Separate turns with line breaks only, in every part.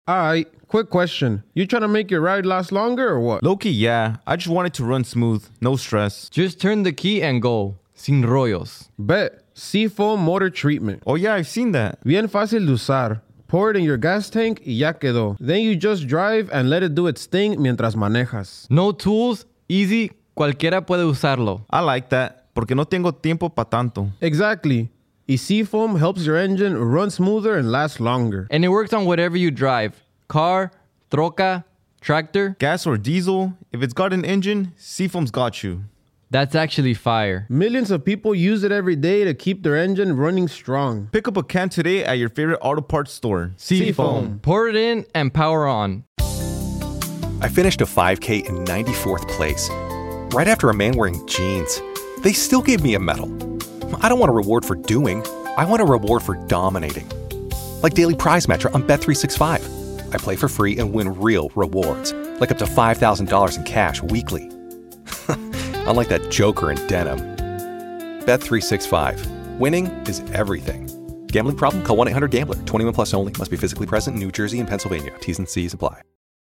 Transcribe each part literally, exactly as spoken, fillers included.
Alright, quick question. You trying to make your ride last longer or what?
Low-key, yeah. I just want it to run smooth. No stress.
Just turn the key and go. Sin rollos.
Bet. Seafoam Motor Treatment.
Oh yeah, I've seen that.
Bien fácil de usar. Pour it in your gas tank y ya quedó. Then you just drive and let it do its thing mientras manejas.
No tools, easy, cualquiera puede usarlo.
I like that, porque no tengo tiempo pa' tanto.
Exactly. Y Seafoam helps your engine run smoother and last longer.
And it works on whatever you drive. Car, troca, tractor.
Gas or diesel, if it's got an engine, Seafoam's got you.
That's actually fire.
Millions of people use it every day to keep their engine running strong.
Pick up a can today at your favorite auto parts store.
Seafoam. Pour it in and power on.
I finished a five K in ninety-fourth place, right after a man wearing jeans. They still gave me a medal. I don't want a reward for doing. I want a reward for dominating. Like Daily Prize Match on Bet three sixty-five. I play for free and win real rewards, like up to five thousand dollars in cash weekly. Unlike that joker in denim. Bet three sixty-five. Winning is everything. Gambling problem? Call one eight hundred gambler. twenty-one plus only. Must be physically present in New Jersey and Pennsylvania. T's and C's apply.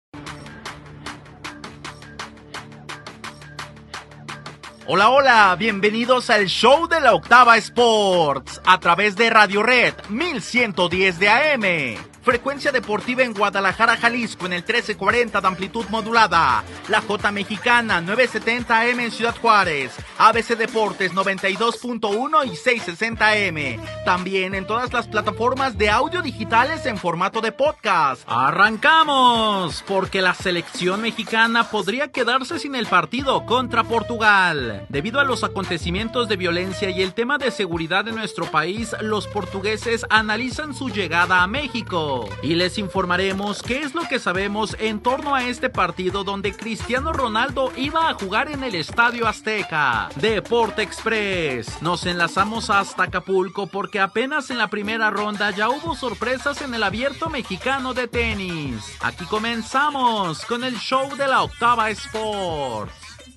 Hola, hola, bienvenidos al show de la Octava Sports a través de Radio Red mil ciento diez de A M. Frecuencia deportiva en Guadalajara, Jalisco en el trece cuarenta de amplitud modulada. La J Mexicana novecientos setenta A M en Ciudad Juárez. A B C Deportes noventa y dos punto uno y seiscientos sesenta A M. También en todas las plataformas de audio digitales en formato de podcast. ¡Arrancamos! Porque la selección mexicana podría quedarse sin el partido contra Portugal. Debido a los acontecimientos de violencia y el tema de seguridad de nuestro país, los portugueses analizan su llegada a México. Y les informaremos qué es lo que sabemos en torno a este partido donde Cristiano Ronaldo iba a jugar en el Estadio Azteca. Deporte Express. Nos enlazamos hasta Acapulco porque apenas en la primera ronda ya hubo sorpresas en el Abierto Mexicano de tenis. Aquí comenzamos con el show de la Octava Sports.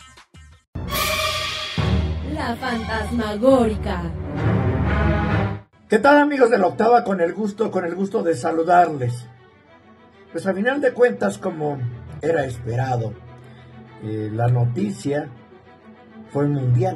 La Fantasmagórica.
¿Qué tal, amigos de la Octava? Con el gusto, con el gusto de saludarles. Pues a final de cuentas, como era esperado, eh, la noticia fue mundial.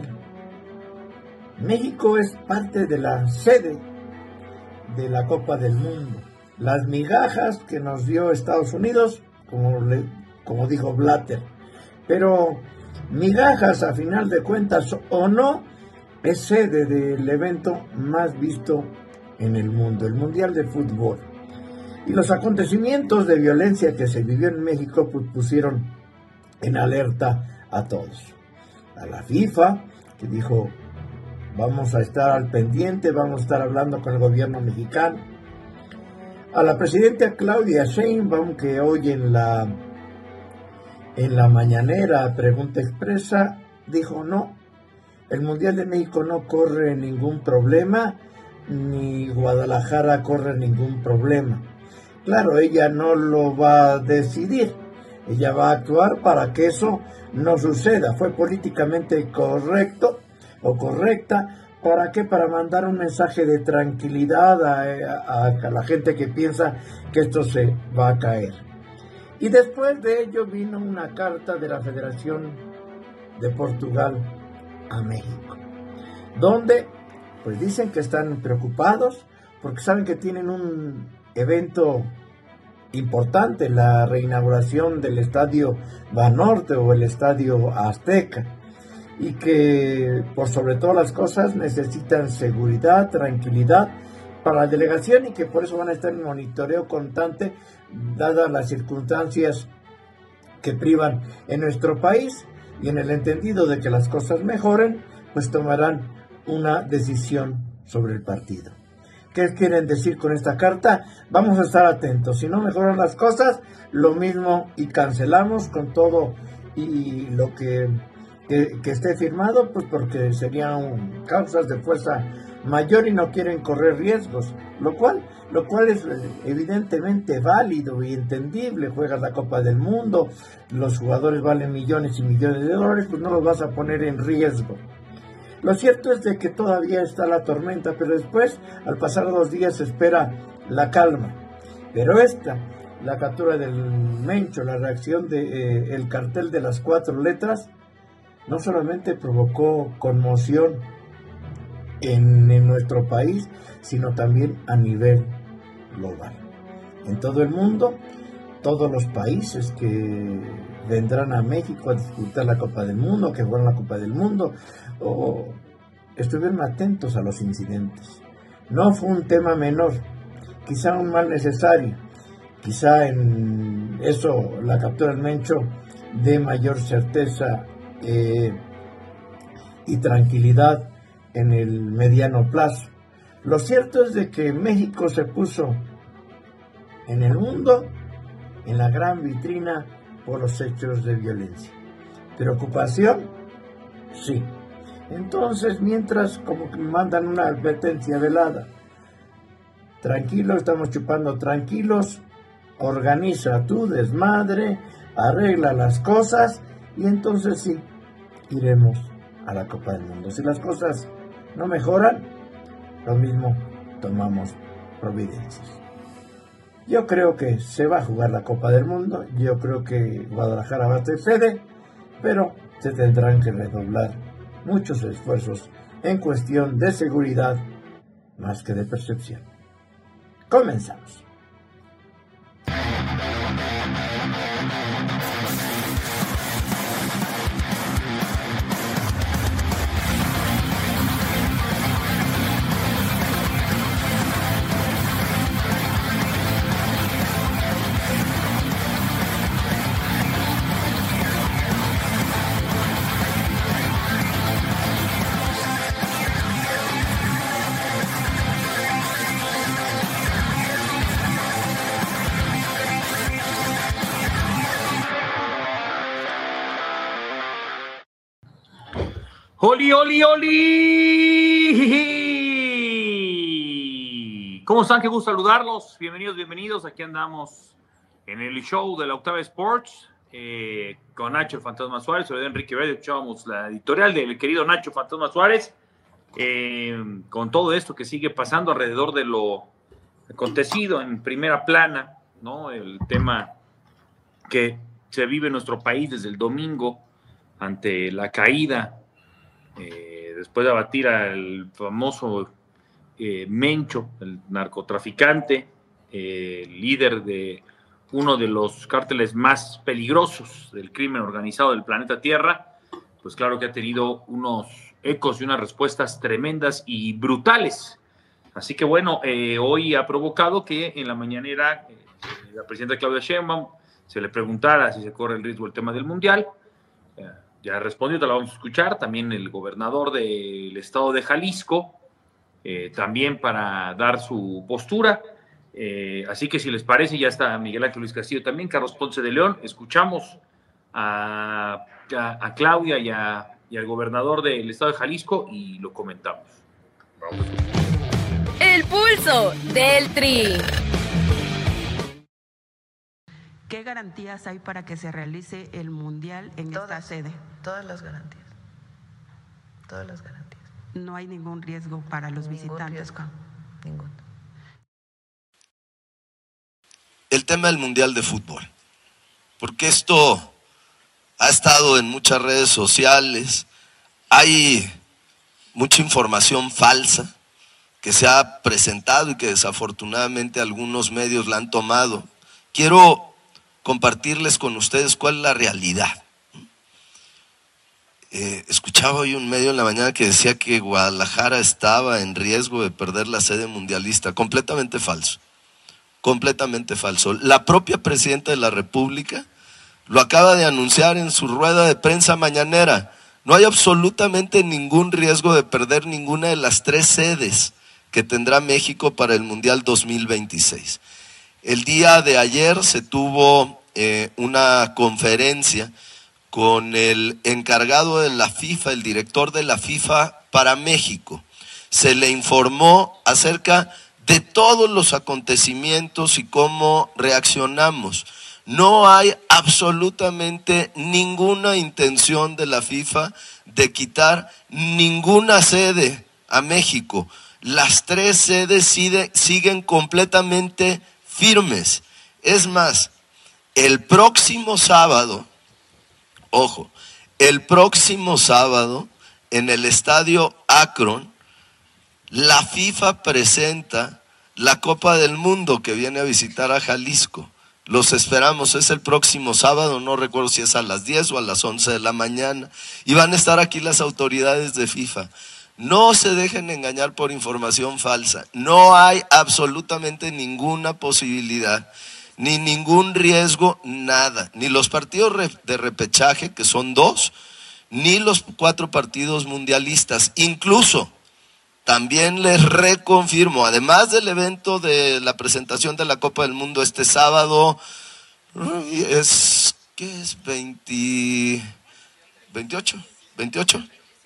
México es parte de la sede de la Copa del Mundo. Las migajas que nos dio Estados Unidos, como, le, como dijo Blatter, pero migajas a final de cuentas o no, es sede del evento más visto en el mundo, el Mundial de Fútbol. Y los acontecimientos de violencia que se vivió en México pues, pusieron en alerta a todos. A la FIFA, que dijo, vamos a estar al pendiente, vamos a estar hablando con el gobierno mexicano. A la presidenta Claudia Sheinbaum, que hoy en la, en la mañanera pregunta expresa, dijo no. El Mundial de México no corre ningún problema, ni Guadalajara corre ningún problema. Claro, ella no lo va a decidir, ella va a actuar para que eso no suceda. Fue políticamente correcto o correcta, ¿para qué? Para mandar un mensaje de tranquilidad a, a, a la gente que piensa que esto se va a caer. Y después de ello vino una carta de la Federación de Portugal a México, donde pues dicen que están preocupados porque saben que tienen un evento importante, la reinauguración del Estadio Banorte o el Estadio Azteca, y que por sobre todas las cosas necesitan seguridad, tranquilidad para la delegación y que por eso van a estar en monitoreo constante dadas las circunstancias que privan en nuestro país. Y en el entendido de que las cosas mejoren, pues tomarán una decisión sobre el partido. ¿Qué quieren decir con esta carta? Vamos a estar atentos. Si no mejoran las cosas, lo mismo y cancelamos con todo y lo que, que, que esté firmado, pues porque serían causas de fuerza mayor y no quieren correr riesgos, lo cual, lo cual es evidentemente válido y entendible. Juegas la Copa del Mundo, los jugadores valen millones y millones de dólares, pues no los vas a poner en riesgo. Lo cierto es de que todavía está la tormenta, pero después, al pasar dos días, se espera la calma. Pero esta, la captura del Mencho, la reacción del de, eh, cartel de las cuatro letras, no solamente provocó conmoción en, en nuestro país, sino también a nivel global. En todo el mundo, todos los países que vendrán a México a disputar la Copa del Mundo, que juegan la Copa del Mundo, o estuvieron atentos a los incidentes. No fue un tema menor, quizá un mal necesario, quizá en eso la captura del Mencho dé mayor certeza eh, y tranquilidad en el mediano plazo. Lo cierto es de que México se puso en el mundo en la gran vitrina por los hechos de violencia. ¿Preocupación? Sí. Entonces, mientras como que mandan una advertencia velada, tranquilos, estamos chupando tranquilos, organiza tu desmadre, arregla las cosas y entonces sí, iremos a la Copa del Mundo. Si las cosas no mejoran, lo mismo tomamos providencias. Yo creo que se va a jugar la Copa del Mundo, yo creo que Guadalajara va a ser sede, pero se tendrán que redoblar muchos esfuerzos en cuestión de seguridad más que de percepción. Comenzamos.
¡Oli, oli, oli! ¿Cómo están? Qué gusto saludarlos. Bienvenidos, bienvenidos. Aquí andamos en el show de la Octava Sports eh, con Nacho Fantasma Suárez. Soy de Enrique Verde. Escuchábamos la editorial del querido Nacho Fantasma Suárez eh, con todo esto que sigue pasando alrededor de lo acontecido en primera plana, ¿no? El tema que se vive en nuestro país desde el domingo ante la caída Eh, después de abatir al famoso eh, Mencho, el narcotraficante, eh, líder de uno de los cárteles más peligrosos del crimen organizado del planeta Tierra, pues claro que ha tenido unos ecos y unas respuestas tremendas y brutales. Así que bueno, eh, hoy ha provocado que en la mañanera eh, la presidenta Claudia Sheinbaum se le preguntara si se corre el riesgo del tema del Mundial. Eh, Ya respondió, te la vamos a escuchar. También el gobernador del estado de Jalisco, eh, también para dar su postura. Eh, así que si les parece, ya está Miguel Ángel Luis Castillo también, Carlos Ponce de León. Escuchamos a, a, a Claudia y, a, y al gobernador del estado de Jalisco y lo comentamos. Vamos.
El pulso del Tri.
¿Qué garantías hay para que se realice el Mundial en
todas,
esta sede?
Todas las garantías. Todas las garantías.
No hay ningún riesgo para los
ningún
visitantes.
Riesgo, ningún.
El tema del Mundial de Fútbol. Porque esto ha estado en muchas redes sociales. Hay mucha información falsa que se ha presentado y que desafortunadamente algunos medios la han tomado. Quiero compartirles con ustedes cuál es la realidad. Eh, escuchaba hoy un medio en la mañana que decía que Guadalajara estaba en riesgo de perder la sede mundialista. Completamente falso. Completamente falso. La propia presidenta de la República lo acaba de anunciar en su rueda de prensa mañanera. No hay absolutamente ningún riesgo de perder ninguna de las tres sedes que tendrá México para el Mundial dos mil veintiséis. El día de ayer se tuvo eh, una conferencia con el encargado de la FIFA, el director de la FIFA para México. Se le informó acerca de todos los acontecimientos y cómo reaccionamos. No hay absolutamente ninguna intención de la FIFA de quitar ninguna sede a México. Las tres sedes sigue, siguen completamente firmes. Es más, el próximo sábado, ojo, el próximo sábado en el estadio Akron, la FIFA presenta la Copa del Mundo que viene a visitar a Jalisco. Los esperamos, es el próximo sábado, no recuerdo si es a las diez o a las once de la mañana. Y van a estar aquí las autoridades de FIFA. No se dejen engañar por información falsa. No hay absolutamente ninguna posibilidad, ni ningún riesgo, nada. Ni los partidos de repechaje, que son dos, ni los cuatro partidos mundialistas. Incluso, también les reconfirmo, además del evento de la presentación de la Copa del Mundo este sábado, es, ¿qué es? veinte, veintiocho, veintiocho,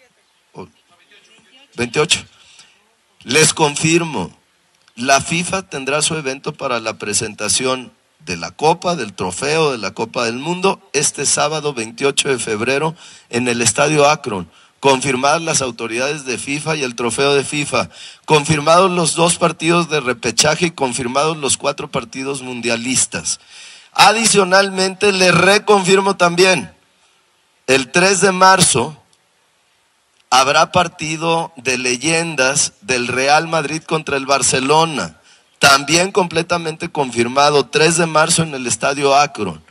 veintiocho. Les confirmo, la FIFA tendrá su evento para la presentación de la Copa, del trofeo de la Copa del Mundo, este sábado veintiocho de febrero en el estadio Akron. Confirmadas las autoridades de FIFA y el trofeo de FIFA, confirmados los dos partidos de repechaje y confirmados los cuatro partidos mundialistas. Adicionalmente, les reconfirmo también, el tres de marzo habrá partido de leyendas del Real Madrid contra el Barcelona, también completamente confirmado, tres de marzo en el estadio Akron.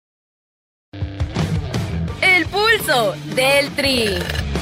El pulso del Tri.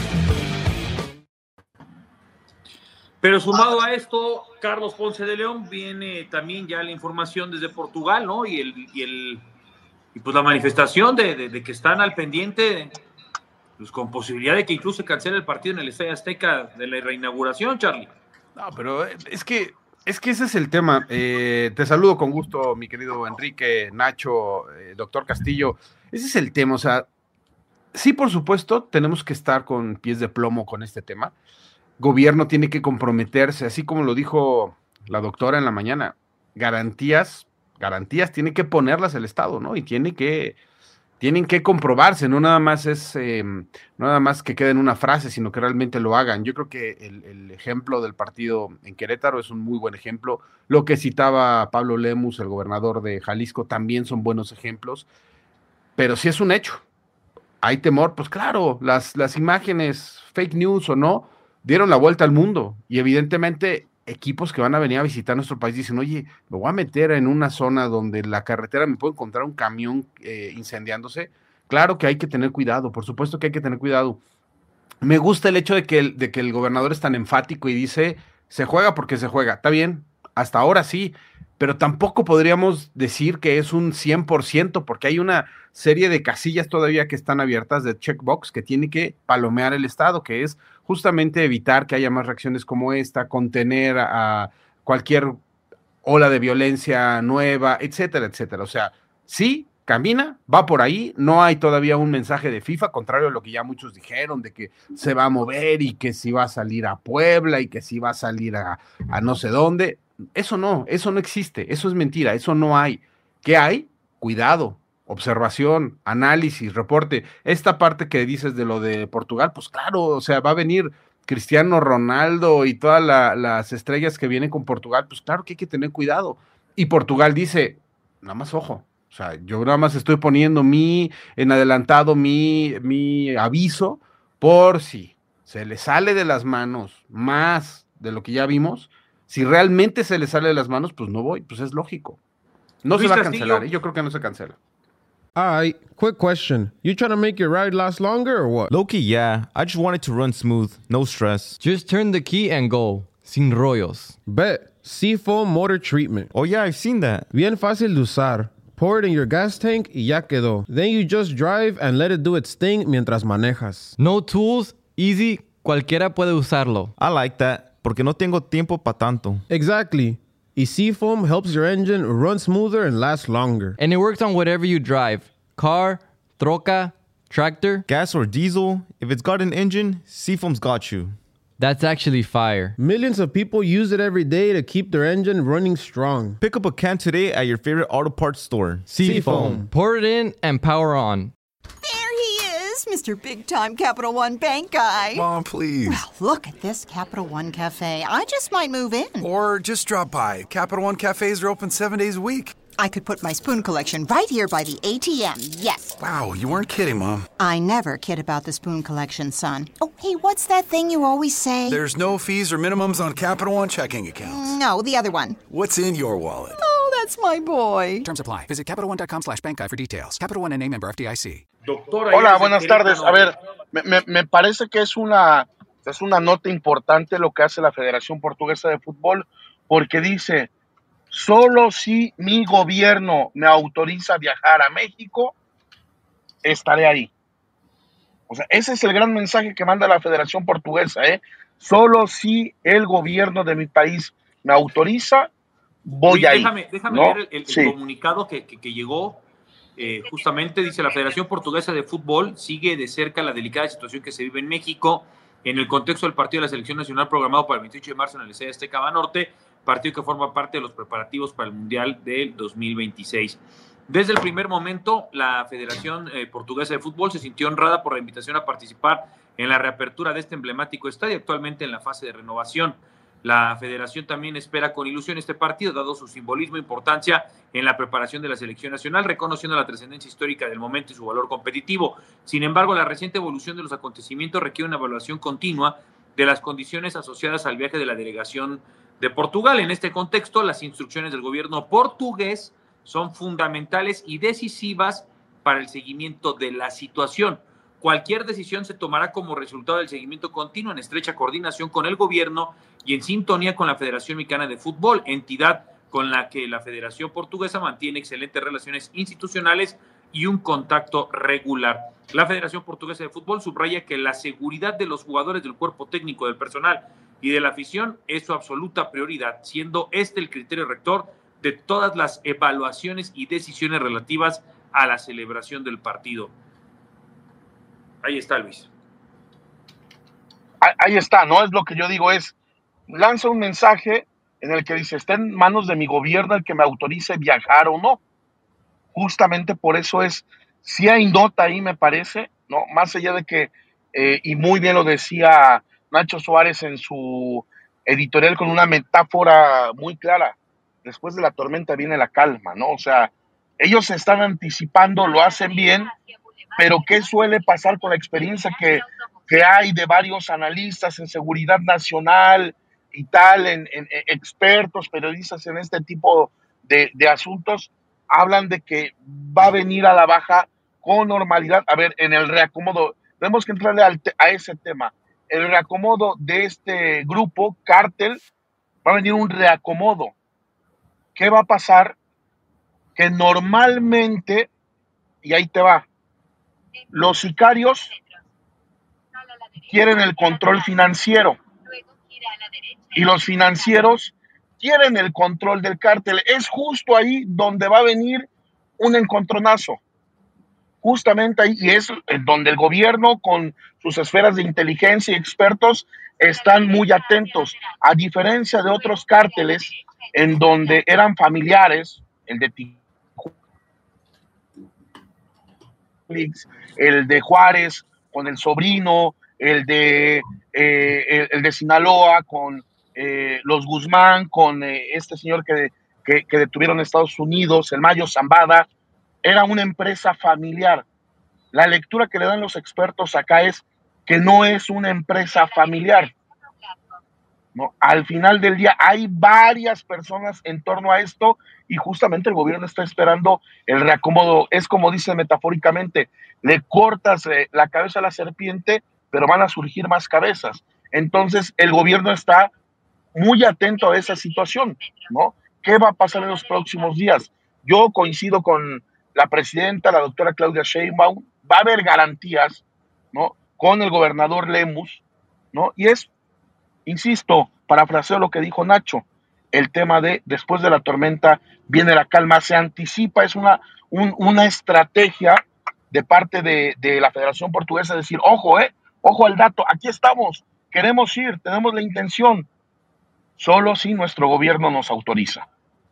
Pero sumado a esto, Carlos Ponce de León, viene también ya la información desde Portugal, ¿no? Y el y el y pues la manifestación de, de, de que están al pendiente, pues con posibilidad de que incluso se cancele el partido en el Estadio Azteca de la reinauguración, Charlie.
No, pero es que es que ese es el tema. Eh, te saludo con gusto, mi querido Enrique, Nacho, eh, doctor Castillo. Ese es el tema, o sea, sí, por supuesto, tenemos que estar con pies de plomo con este tema. Gobierno tiene que comprometerse, así como lo dijo la doctora en la mañana, garantías, garantías tiene que ponerlas el Estado, ¿no? Y tiene que, tienen que comprobarse, no nada más es, eh, no nada más que quede en una frase, sino que realmente lo hagan. Yo creo que el, el ejemplo del partido en Querétaro es un muy buen ejemplo. Lo que citaba Pablo Lemus, el gobernador de Jalisco, también son buenos ejemplos, pero si es un hecho, hay temor, pues claro, las, las imágenes, fake news o no, dieron la vuelta al mundo y evidentemente equipos que van a venir a visitar nuestro país dicen, oye, me voy a meter en una zona donde la carretera me puedo encontrar un camión eh, incendiándose. Claro que hay que tener cuidado, por supuesto que hay que tener cuidado. Me gusta el hecho de que el, de que el gobernador es tan enfático y dice, se juega porque se juega. Está bien, hasta ahora sí, pero tampoco podríamos decir que es un cien por ciento porque hay una serie de casillas todavía que están abiertas de checkbox que tiene que palomear el Estado, que es justamente evitar que haya más reacciones como esta, contener a cualquier ola de violencia nueva, etcétera, etcétera. O sea, sí, camina, va por ahí, no hay todavía un mensaje de FIFA, contrario a lo que ya muchos dijeron, de que se va a mover y que si va a salir a Puebla y que si va a salir a, a no sé dónde. Eso no, eso no existe, eso es mentira, eso no hay. ¿Qué hay? Cuidado, observación, análisis, reporte. Esta parte que dices de lo de Portugal, pues claro, o sea, va a venir Cristiano Ronaldo y todas la, las estrellas que vienen con Portugal, pues claro que hay que tener cuidado. Y Portugal dice, nada más ojo, o sea, yo nada más estoy poniendo mi, en adelantado mi, mi aviso por si se le sale de las manos más de lo que ya vimos. Si realmente se le sale de las manos, pues no voy, pues es lógico. No se va a cancelar, ¿eh? Yo creo que no se cancela.
All right, quick question. You trying to make your ride last longer or what?
Low-key, yeah. I just want it to run smooth, no stress.
Just turn the key and go, sin rollos.
Bet. Seafoam Motor Treatment.
Oh yeah, I've seen that.
Bien fácil de usar. Pour it in your gas tank y ya quedó. Then you just drive and let it do its thing mientras manejas.
No tools, easy, cualquiera puede usarlo.
I like that. Porque no tengo tiempo pa' tanto.
Exactly. Y Seafoam helps your engine run smoother and last longer.
And it works on whatever you drive. Car, troca, tractor.
Gas or diesel. If it's got an engine, Seafoam's got you.
That's actually fire.
Millions of people use it every day to keep their engine running strong.
Pick up a can today at your favorite auto parts store.
Seafoam. Pour it in and power on.
Mister Big Time Capital One Bank guy.
Mom, please.
Well, look at this Capital One Cafe. I just might move in.
Or just drop by. Capital One Cafes are open seven days a week.
I could put my spoon collection right here by the A T M, yes.
Wow, you weren't kidding, Mom.
I never kid about the spoon collection, son. Oh, hey, what's that thing you always say?
There's no fees or minimums on Capital One checking accounts.
No, the other one.
What's in your wallet?
Oh, that's my boy.
Terms apply. Visit CapitalOne.com slash bank guide for details. Capital One N A member F D I C.
Doctora,
hola, buenas tardes. A ver, me, me, me parece que es una, es una nota importante lo que hace la Federación Portuguesa de Fútbol, porque dice, solo si mi gobierno me autoriza a viajar a México, estaré ahí. O sea, ese es el gran mensaje que manda la Federación Portuguesa, ¿eh? Solo si el gobierno de mi país me autoriza, voy
Luis,
ahí.
Déjame, déjame
¿no?
ver el, el,
Sí.
el comunicado que, que, que llegó. Eh, justamente dice: la Federación Portuguesa de Fútbol sigue de cerca la delicada situación que se vive en México en el contexto del partido de la Selección Nacional programado para el veintiocho de marzo en el Estadio Azteca Banorte, partido que forma parte de los preparativos para el Mundial del dos mil veintiséis. Desde el primer momento, la Federación eh, Portuguesa de Fútbol se sintió honrada por la invitación a participar en la reapertura de este emblemático estadio, actualmente en la fase de renovación. La federación también espera con ilusión este partido, dado su simbolismo e importancia en la preparación de la selección nacional, reconociendo la trascendencia histórica del momento y su valor competitivo. Sin embargo, la reciente evolución de los acontecimientos requiere una evaluación continua de las condiciones asociadas al viaje de la delegación de Portugal. En este contexto, las instrucciones del gobierno portugués son fundamentales y decisivas para el seguimiento de la situación. Cualquier decisión se tomará como resultado del seguimiento continuo en estrecha coordinación con el gobierno y en sintonía con la Federación Mexicana de Fútbol, entidad con la que la Federación Portuguesa mantiene excelentes relaciones institucionales y un contacto regular. La Federación Portuguesa de Fútbol subraya que la seguridad de los jugadores, del cuerpo técnico, del personal y de la afición es su absoluta prioridad, siendo este el criterio rector de todas las evaluaciones y decisiones relativas a la celebración del partido. Ahí está, Luis.
Ahí está, ¿no? Es lo que yo digo, es, lanza un mensaje en el que dice, está en manos de mi gobierno el que me autorice viajar o no. Justamente por eso es, si hay nota ahí, me parece, ¿no? Más allá de que, eh, y muy bien lo decía Nacho Suárez en su editorial con una metáfora muy clara, después de la tormenta viene la calma, ¿no? O sea, ellos se están anticipando, lo hacen bien, pero ¿qué suele pasar con la experiencia que, que hay de varios analistas en seguridad nacional y tal, en, en, en expertos, periodistas en este tipo de, de asuntos? Hablan de que va a venir a la baja con normalidad. A ver, en el reacomodo, tenemos que entrarle al te, a ese tema. El reacomodo de este grupo, Cártel, va a venir un reacomodo. ¿Qué va a pasar? Que normalmente, y ahí te va, los sicarios quieren el control financiero y los financieros quieren el control del cártel. Es justo ahí donde va a venir un encontronazo. Justamente ahí, y es donde el gobierno con sus esferas de inteligencia y expertos están muy atentos. A diferencia de otros cárteles en donde eran familiares, el de Tijuana, el de Juárez con el sobrino, el de, eh, el, el de Sinaloa con eh, los Guzmán, con eh, este señor que, que, que detuvieron en Estados Unidos, el Mayo Zambada, era una empresa familiar. La lectura que le dan los expertos acá es que no es una empresa familiar, ¿no? Al final del día hay varias personas en torno a esto y justamente el gobierno está esperando el reacomodo. Es como dice metafóricamente, le cortas eh, la cabeza a la serpiente, pero van a surgir más cabezas. Entonces el gobierno está muy atento a esa situación, ¿no? ¿Qué va a pasar en los próximos días? Yo coincido con la presidenta, la doctora Claudia Sheinbaum, va a haber garantías, ¿no? Con el gobernador Lemus, ¿no? Y es, insisto, parafraseo lo que dijo Nacho, el tema de después de la tormenta viene la calma, se anticipa, es una, un, una estrategia de parte de, de la Federación Portuguesa, decir, ojo, eh, ojo al dato, aquí estamos, queremos ir, tenemos la intención, solo si nuestro gobierno nos autoriza.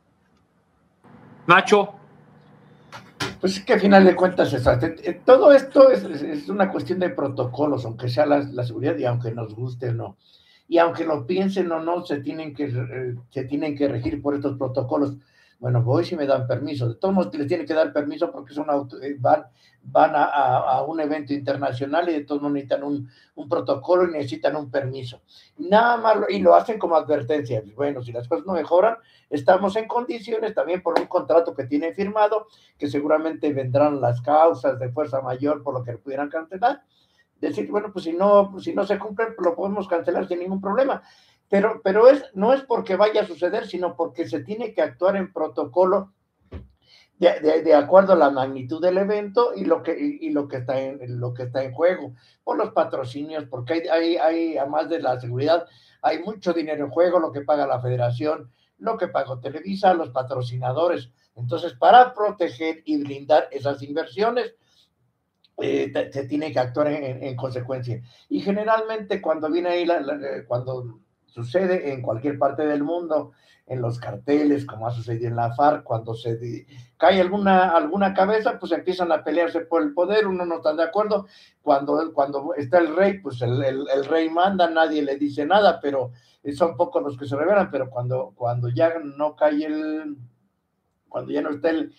Nacho.
Pues es que a final de cuentas, todo esto es, es una cuestión de protocolos, aunque sea la, la seguridad y aunque nos guste o no. Y aunque lo piensen o no, se tienen que, se tienen que regir por estos protocolos. bueno, voy si me dan permiso. De todos modos les tiene que dar permiso porque son auto, van, van a, a, a un evento internacional y de todos modos necesitan un, un protocolo y necesitan un permiso. Nada más, y lo hacen como advertencia. Bueno, si las cosas no mejoran, estamos en condiciones también por un contrato que tienen firmado, que seguramente vendrán las causas de fuerza mayor por lo que pudieran cancelar. Decir, bueno, pues si no, pues si no se cumplen, pues lo podemos cancelar sin ningún problema. Pero, pero es, no es porque vaya a suceder, sino porque se tiene que actuar en protocolo de, de, de acuerdo a la magnitud del evento y lo que, y, y lo que está en, lo que está en juego, por los patrocinios, porque hay, hay, hay, además de la seguridad, hay mucho dinero en juego, lo que paga la federación, lo que pagó Televisa, los patrocinadores. Entonces, para proteger y blindar esas inversiones, eh, te, se tiene que actuar en, en consecuencia. Y generalmente cuando viene ahí, la, la, cuando sucede en cualquier parte del mundo, en los carteles, como ha sucedido en la FARC, cuando se de, cae alguna, alguna cabeza, pues empiezan a pelearse por el poder, uno no está de acuerdo, cuando, cuando está el rey, pues el, el, el rey manda, nadie le dice nada, pero son pocos los que se revelan, pero cuando, cuando ya no cae el, cuando ya no está el,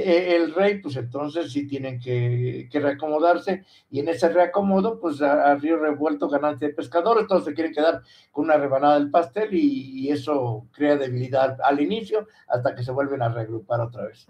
el rey, pues entonces sí tienen que, que reacomodarse, y en ese reacomodo, pues a, a río revuelto, ganancia de pescadores, todos se quieren quedar con una rebanada del pastel, y, y eso crea debilidad al inicio, hasta que se vuelven a reagrupar otra vez.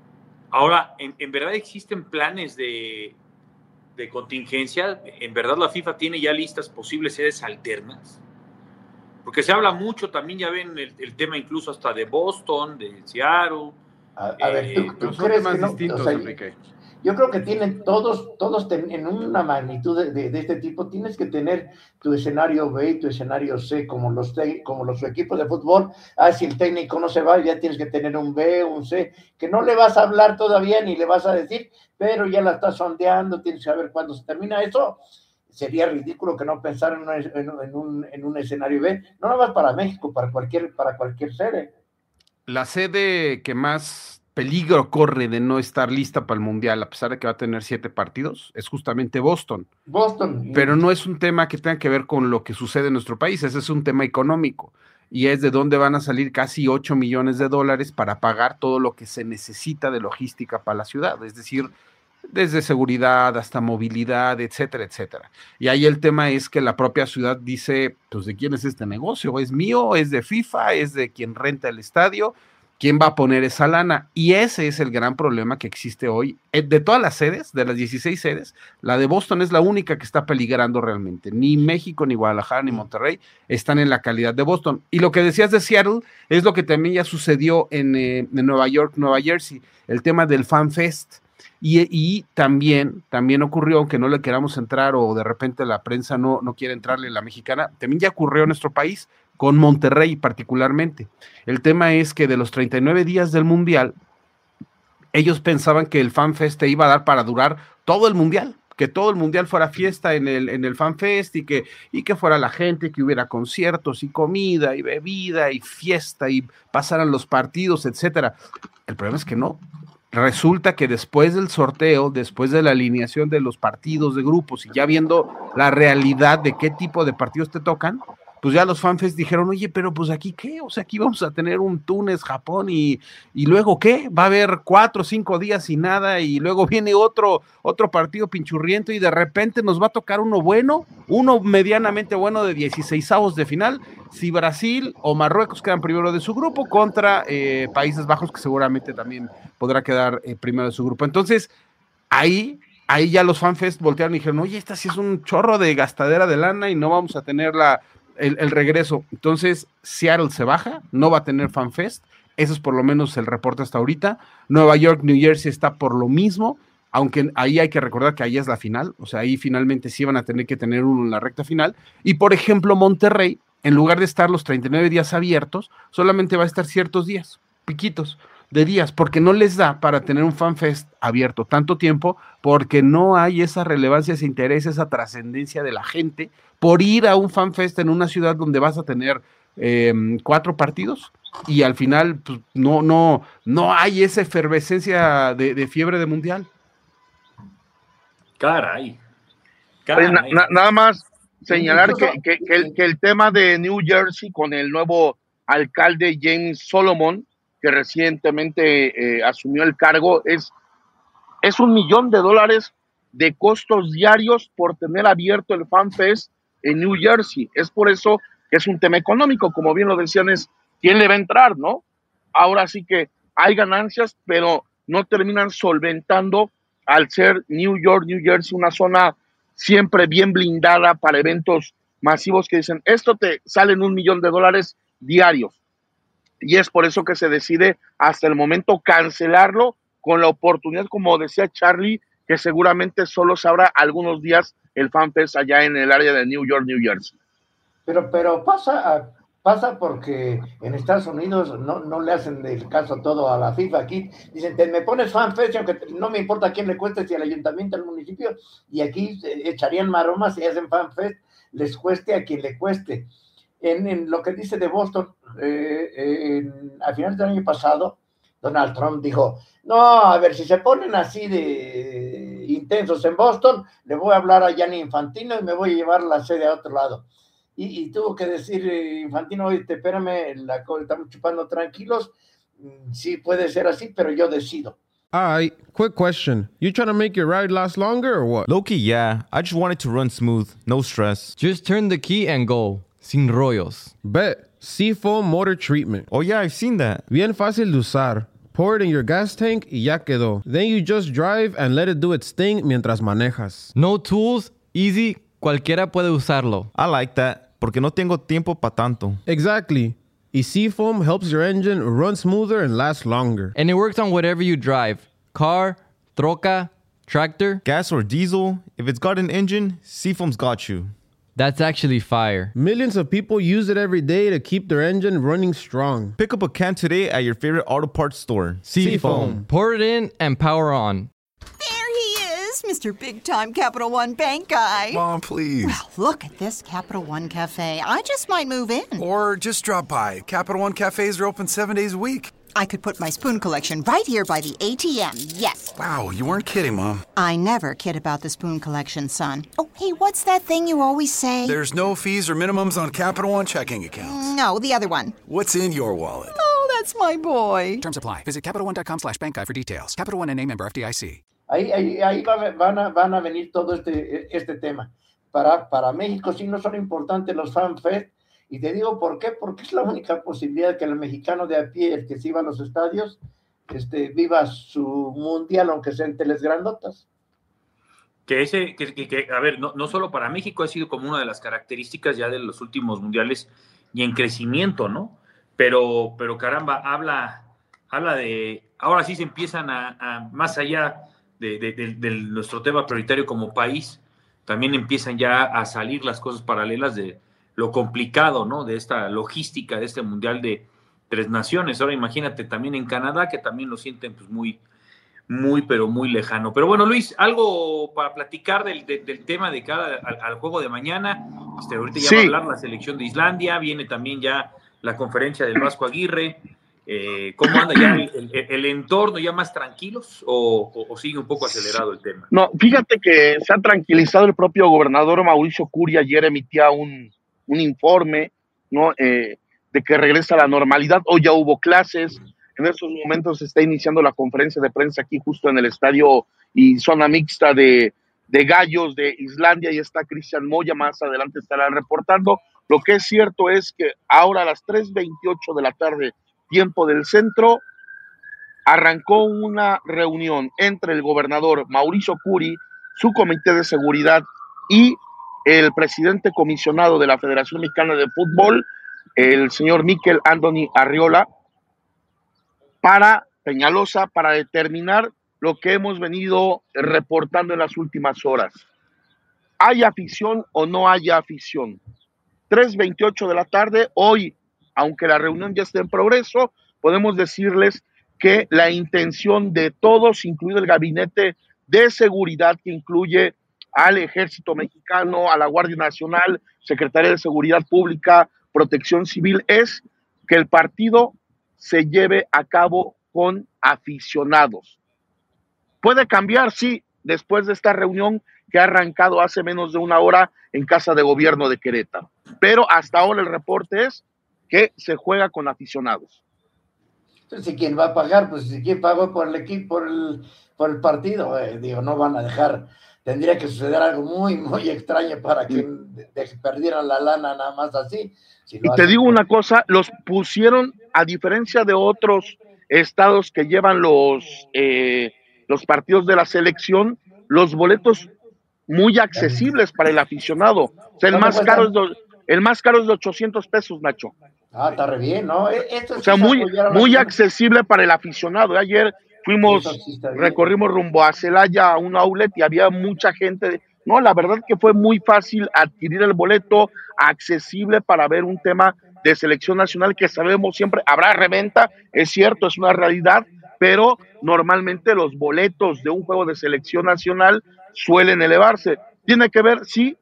Ahora, ¿en, en verdad existen planes de, de contingencia? ¿En verdad la FIFA tiene ya listas posibles sedes alternas? Porque se habla mucho, también ya ven el, el tema incluso hasta de Boston, de Seattle.
A, a ver, ¿tú, tú crees que no?
distintos,
O sea,
Enrique.
yo creo que tienen todos, todos ten, en una magnitud de, de, de este tipo, tienes que tener tu escenario B y tu escenario C, como los, te, como los equipos de fútbol. Ah, si el técnico no se va, ya tienes que tener un B, un C, que no le vas a hablar todavía ni le vas a decir, pero ya la estás sondeando, tienes que saber cuándo se termina eso. Sería ridículo que no pensaran en, en, en, un, en un escenario B, no nada más para México, para cualquier, para cualquier sede.
La sede que más peligro corre de no estar lista para el Mundial, a pesar de que va a tener siete partidos, es justamente Boston.
Boston.
Pero no es un tema que tenga que ver con lo que sucede en nuestro país, ese es un tema económico. Y es de dónde van a salir casi ocho millones de dólares para pagar todo lo que se necesita de logística para la ciudad. Es decir, desde seguridad hasta movilidad, etcétera, etcétera. Y ahí el tema es que la propia ciudad dice, pues, ¿de quién es este negocio? ¿Es mío? ¿Es de FIFA? ¿Es de quien renta el estadio? ¿Quién va a poner esa lana? Y ese es el gran problema que existe hoy. De todas las sedes, de las dieciséis sedes, la de Boston es la única que está peligrando realmente. Ni México, ni Guadalajara, ni Monterrey están en la calidad de Boston. Y lo que decías de Seattle es lo que también ya sucedió en, eh, en Nueva York, Nueva Jersey, el tema del Fan Fest. Y, y también, también ocurrió, aunque no le queramos entrar o de repente la prensa no, no quiere entrarle, la mexicana, también ya ocurrió en nuestro país, con Monterrey particularmente. El tema es que de los treinta y nueve días del Mundial, ellos pensaban que el Fan Fest te iba a dar para durar todo el Mundial, que todo el Mundial fuera fiesta en el, en el Fan Fest y que, y que fuera la gente, que hubiera conciertos y comida y bebida y fiesta y pasaran los partidos, etcétera. El problema es que no. Resulta que después del sorteo, después de la alineación de los partidos de grupos y ya viendo la realidad de qué tipo de partidos te tocan, pues ya los fanfest dijeron, oye, pero pues aquí qué, o sea, aquí vamos a tener un Túnez, Japón y, y luego qué, va a haber cuatro o cinco días sin nada y luego viene otro, otro partido pinchurriento y de repente nos va a tocar uno bueno, uno medianamente bueno de dieciseisavos de final, si Brasil o Marruecos quedan primero de su grupo contra eh, Países Bajos, que seguramente también podrá quedar eh, primero de su grupo. Entonces, ahí... Ahí ya los fanfest voltearon y dijeron, oye, esta sí es un chorro de gastadera de lana y no vamos a tener la, el, el regreso. Entonces, Seattle se baja, no va a tener fanfest, eso es por lo menos el reporte hasta ahorita. Nueva York, New Jersey está por lo mismo, aunque ahí hay que recordar que ahí es la final, o sea, ahí finalmente sí van a tener que tener uno en la recta final. Y por ejemplo, Monterrey, en lugar de estar los treinta y nueve días abiertos, solamente va a estar ciertos días, piquitos de días, porque no les da para tener un fanfest abierto tanto tiempo, porque no hay esa relevancia, ese interés, esa trascendencia de la gente por ir a un fanfest en una ciudad donde vas a tener eh, cuatro partidos y al final pues, no, no, no hay esa efervescencia de, de fiebre de mundial.
Caray.
Caray. Na, na, nada más señalar que, que, que, el, que el tema de New Jersey con el nuevo alcalde James Solomon, que recientemente eh, asumió el cargo, es, es un millón de dólares de costos diarios por tener abierto el Fan Fest en New Jersey. Es por eso que es un tema económico, como bien lo decían, es quién le va a entrar, ¿no? Ahora sí que hay ganancias, pero no terminan solventando al ser New York, New Jersey, una zona siempre bien blindada para eventos masivos que dicen, esto te salen un millón de dólares diarios. Y es por eso que se decide hasta el momento cancelarlo con la oportunidad, como decía Charlie, que seguramente solo sabrá algunos días el Fan Fest allá en el área de New York, New Jersey.
Pero, pero pasa, pasa porque en Estados Unidos no, no le hacen el caso todo a la FIFA. Aquí dicen, te me pones Fan Fest, aunque no me importa a quién le cueste, si al ayuntamiento, al municipio, y aquí echarían maromas y hacen Fan Fest, les cueste a quien le cueste. En, en lo que dice de Boston, eh, en, a finales del año pasado, Donald Trump dijo, no, a ver, si se ponen así de intensos en Boston, le voy a hablar a Gianni Infantino y me voy a llevar la sede a otro lado. Y, y tuvo que decir eh, Infantino, oye, espérame, la, estamos chupando tranquilos, sí puede ser así, pero yo decido.
All right, quick question. You trying to make your ride last longer or what?
Low-key, yeah. I just want it to run smooth. No stress.
Just turn the key and go. Sin rollos.
Bet. Seafoam Motor Treatment.
Oh, yeah, I've seen that.
Bien fácil de usar. Pour it in your gas tank y ya quedó. Then you just drive and let it do its thing mientras manejas.
No tools, easy, cualquiera puede usarlo.
I like that, porque no tengo tiempo pa' tanto.
Exactly. Y Seafoam helps your engine run smoother and last longer.
And it works on whatever you drive. Car, troca, tractor.
Gas or diesel, if it's got an engine, Seafoam's got you.
That's actually fire.
Millions of people use it every day to keep their engine running strong.
Pick up a can today at your favorite auto parts store.
Seafoam. Pour it in and power on.
There he is, Mister Big Time Capital One Bank guy.
Mom, please.
Well, look at this Capital One Cafe. I just might move in.
Or just drop by. Capital One cafes are open seven days a week.
I could put my spoon collection right here by the A T M, yes.
Wow, you weren't kidding, Mom.
I never kid about the spoon collection, son. Oh, hey, what's that thing you always say?
There's no fees or minimums on Capital One checking accounts.
No, the other one.
What's in your wallet?
Oh, that's my boy.
Terms apply. Visit CapitalOne.com slash bank guide for details. Capital One N A member F D I C.
Ahí, ahí, ahí va, van, a, van a venir todo este, este tema. Para, para México sí no son importantes los Fan Fest. Y te digo por qué, porque es la única posibilidad que el mexicano de a pie, el que se iba a los estadios, este, viva su mundial, aunque sea en teles grandotas.
Que ese, que, que, que a ver, no, no solo para México, ha sido como una de las características ya de los últimos mundiales y en crecimiento, ¿no? Pero, pero caramba, habla, habla de, ahora sí se empiezan a, a más allá de, de, de, de nuestro tema prioritario como país, también empiezan ya a salir las cosas paralelas de lo complicado, ¿no? De esta logística, de este mundial de tres naciones. Ahora imagínate también en Canadá, que también lo sienten pues muy, muy, pero muy lejano. Pero bueno, Luis, algo para platicar del, del, del tema de cara al, al juego de mañana. Este, ahorita ya sí va a hablar la selección de Islandia, viene también ya la conferencia del Vasco Aguirre. Eh, ¿Cómo anda ya el, el, el entorno? ¿Ya más tranquilos o, o, o sigue un poco acelerado el tema?
No, fíjate que se ha tranquilizado el propio gobernador Mauricio Curi. Ayer emitía un un informe, ¿no? Eh, de que regresa a la normalidad. Hoy ya hubo clases, en estos momentos se está iniciando la conferencia de prensa aquí justo en el estadio y zona mixta de, de Gallos de Islandia, y está Cristian Moya, más adelante estará reportando. Lo que es cierto es que ahora a las tres veintiocho de la tarde, tiempo del centro, arrancó una reunión entre el gobernador Mauricio Curi, su comité de seguridad y el presidente comisionado de la Federación Mexicana de Fútbol, el señor Miquel Anthony Arriola, para Peñalosa, para determinar lo que hemos venido reportando en las últimas horas. ¿Hay afición o no hay afición? tres veintiocho de la tarde, hoy, aunque la reunión ya esté en progreso, podemos decirles que la intención de todos, incluido el gabinete de seguridad que incluye al Ejército Mexicano, a la Guardia Nacional, Secretaría de Seguridad Pública, Protección Civil, es que el partido se lleve a cabo con aficionados. Puede cambiar, sí, después de esta reunión que ha arrancado hace menos de una hora en Casa de Gobierno de Querétaro. Pero hasta ahora el reporte es que se juega con aficionados.
Entonces, si quien va a pagar, pues si quien pagó por el equipo, por el, por el partido, eh, digo, no van a dejar, tendría que suceder algo muy, muy extraño para que de, de, perdieran la lana nada más así. Si
y te digo por... una cosa, los pusieron, a diferencia de otros estados que llevan los, eh, los partidos de la selección, los boletos muy accesibles para el aficionado. O sea, el más caro es de, el más caro es de ochocientos pesos, Nacho.
Ah, está re bien, ¿no? Esto
o sea, muy, muy accesible para el aficionado. Ayer fuimos, sí recorrimos rumbo a Celaya, a un outlet, y había mucha gente. No, la verdad que fue muy fácil adquirir el boleto, accesible para ver un tema de selección nacional que sabemos siempre, habrá reventa, es cierto, es una realidad, pero normalmente los boletos de un juego de selección nacional suelen elevarse. Tiene que ver, sí,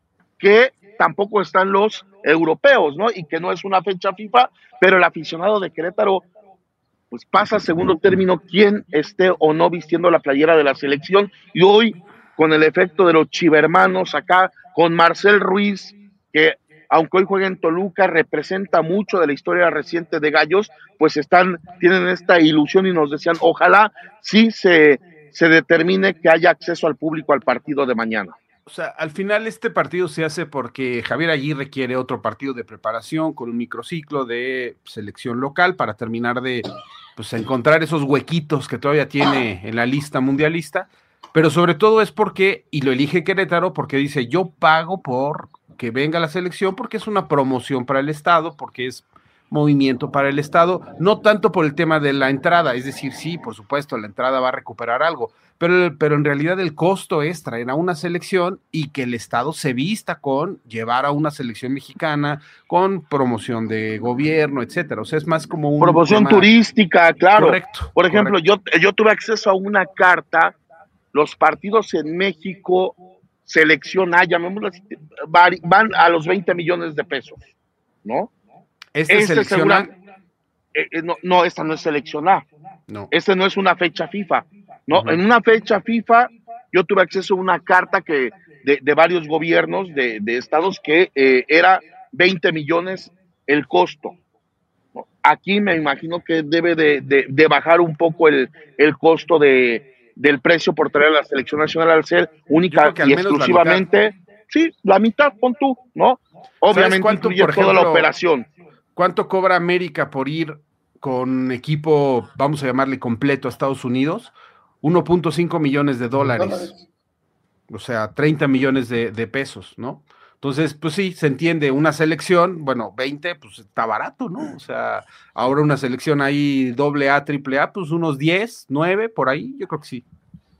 que tampoco están los europeos, ¿no? Y que no es una fecha FIFA, pero el aficionado de Querétaro pues pasa a segundo término quién esté o no vistiendo la playera de la selección. Y hoy, con el efecto de los chivermanos acá, con Marcel Ruiz, que aunque hoy juega en Toluca, representa mucho de la historia reciente de Gallos, pues están, tienen esta ilusión y nos decían, ojalá sí se, se determine que haya acceso al público al partido de mañana.
O sea, al final este partido se hace porque Javier Aguirre quiere otro partido de preparación con un microciclo de selección local para terminar de pues, encontrar esos huequitos que todavía tiene en la lista mundialista, pero sobre todo es porque, y lo elige Querétaro, porque dice, yo pago por que venga la selección porque es una promoción para el Estado, porque es movimiento para el Estado, no tanto por el tema de la entrada, es decir, sí, por supuesto, la entrada va a recuperar algo, pero, pero en realidad el costo es traer a una selección y que el Estado se vista con llevar a una selección mexicana, con promoción de gobierno, etcétera, o sea, es más como un
promoción
tema...
turística, claro.
Correcto.
Por ejemplo,
correcto.
Yo, yo tuve acceso a una carta, los partidos en México, selección A, llamémoslo, van a los veinte millones de pesos, ¿no?
¿Este, este selección A?
Eh, eh, no, no, esta no es selección A.
No.
Este no es una fecha FIFA. No,
Uh-huh.
En una fecha FIFA yo tuve acceso a una carta que de, de varios gobiernos de, de estados que eh, era veinte millones el costo. ¿No? Aquí me imagino que debe de, de, de bajar un poco el, el costo de, del precio por traer a la selección nacional al ser única y exclusivamente. La sí, la mitad, pon tú, ¿no? Obviamente
cuánto,
incluye
por ejemplo,
toda la operación.
¿Cuánto cobra América por ir con equipo, vamos a llamarle completo, a Estados Unidos? uno punto cinco millones de dólares. O sea, treinta millones de, de pesos, ¿no? Entonces, pues sí, se entiende, una selección, bueno, veinte, pues está barato, ¿no? O sea, ahora una selección ahí doble A, triple A, pues unos diez, nueve, por ahí, yo creo que sí.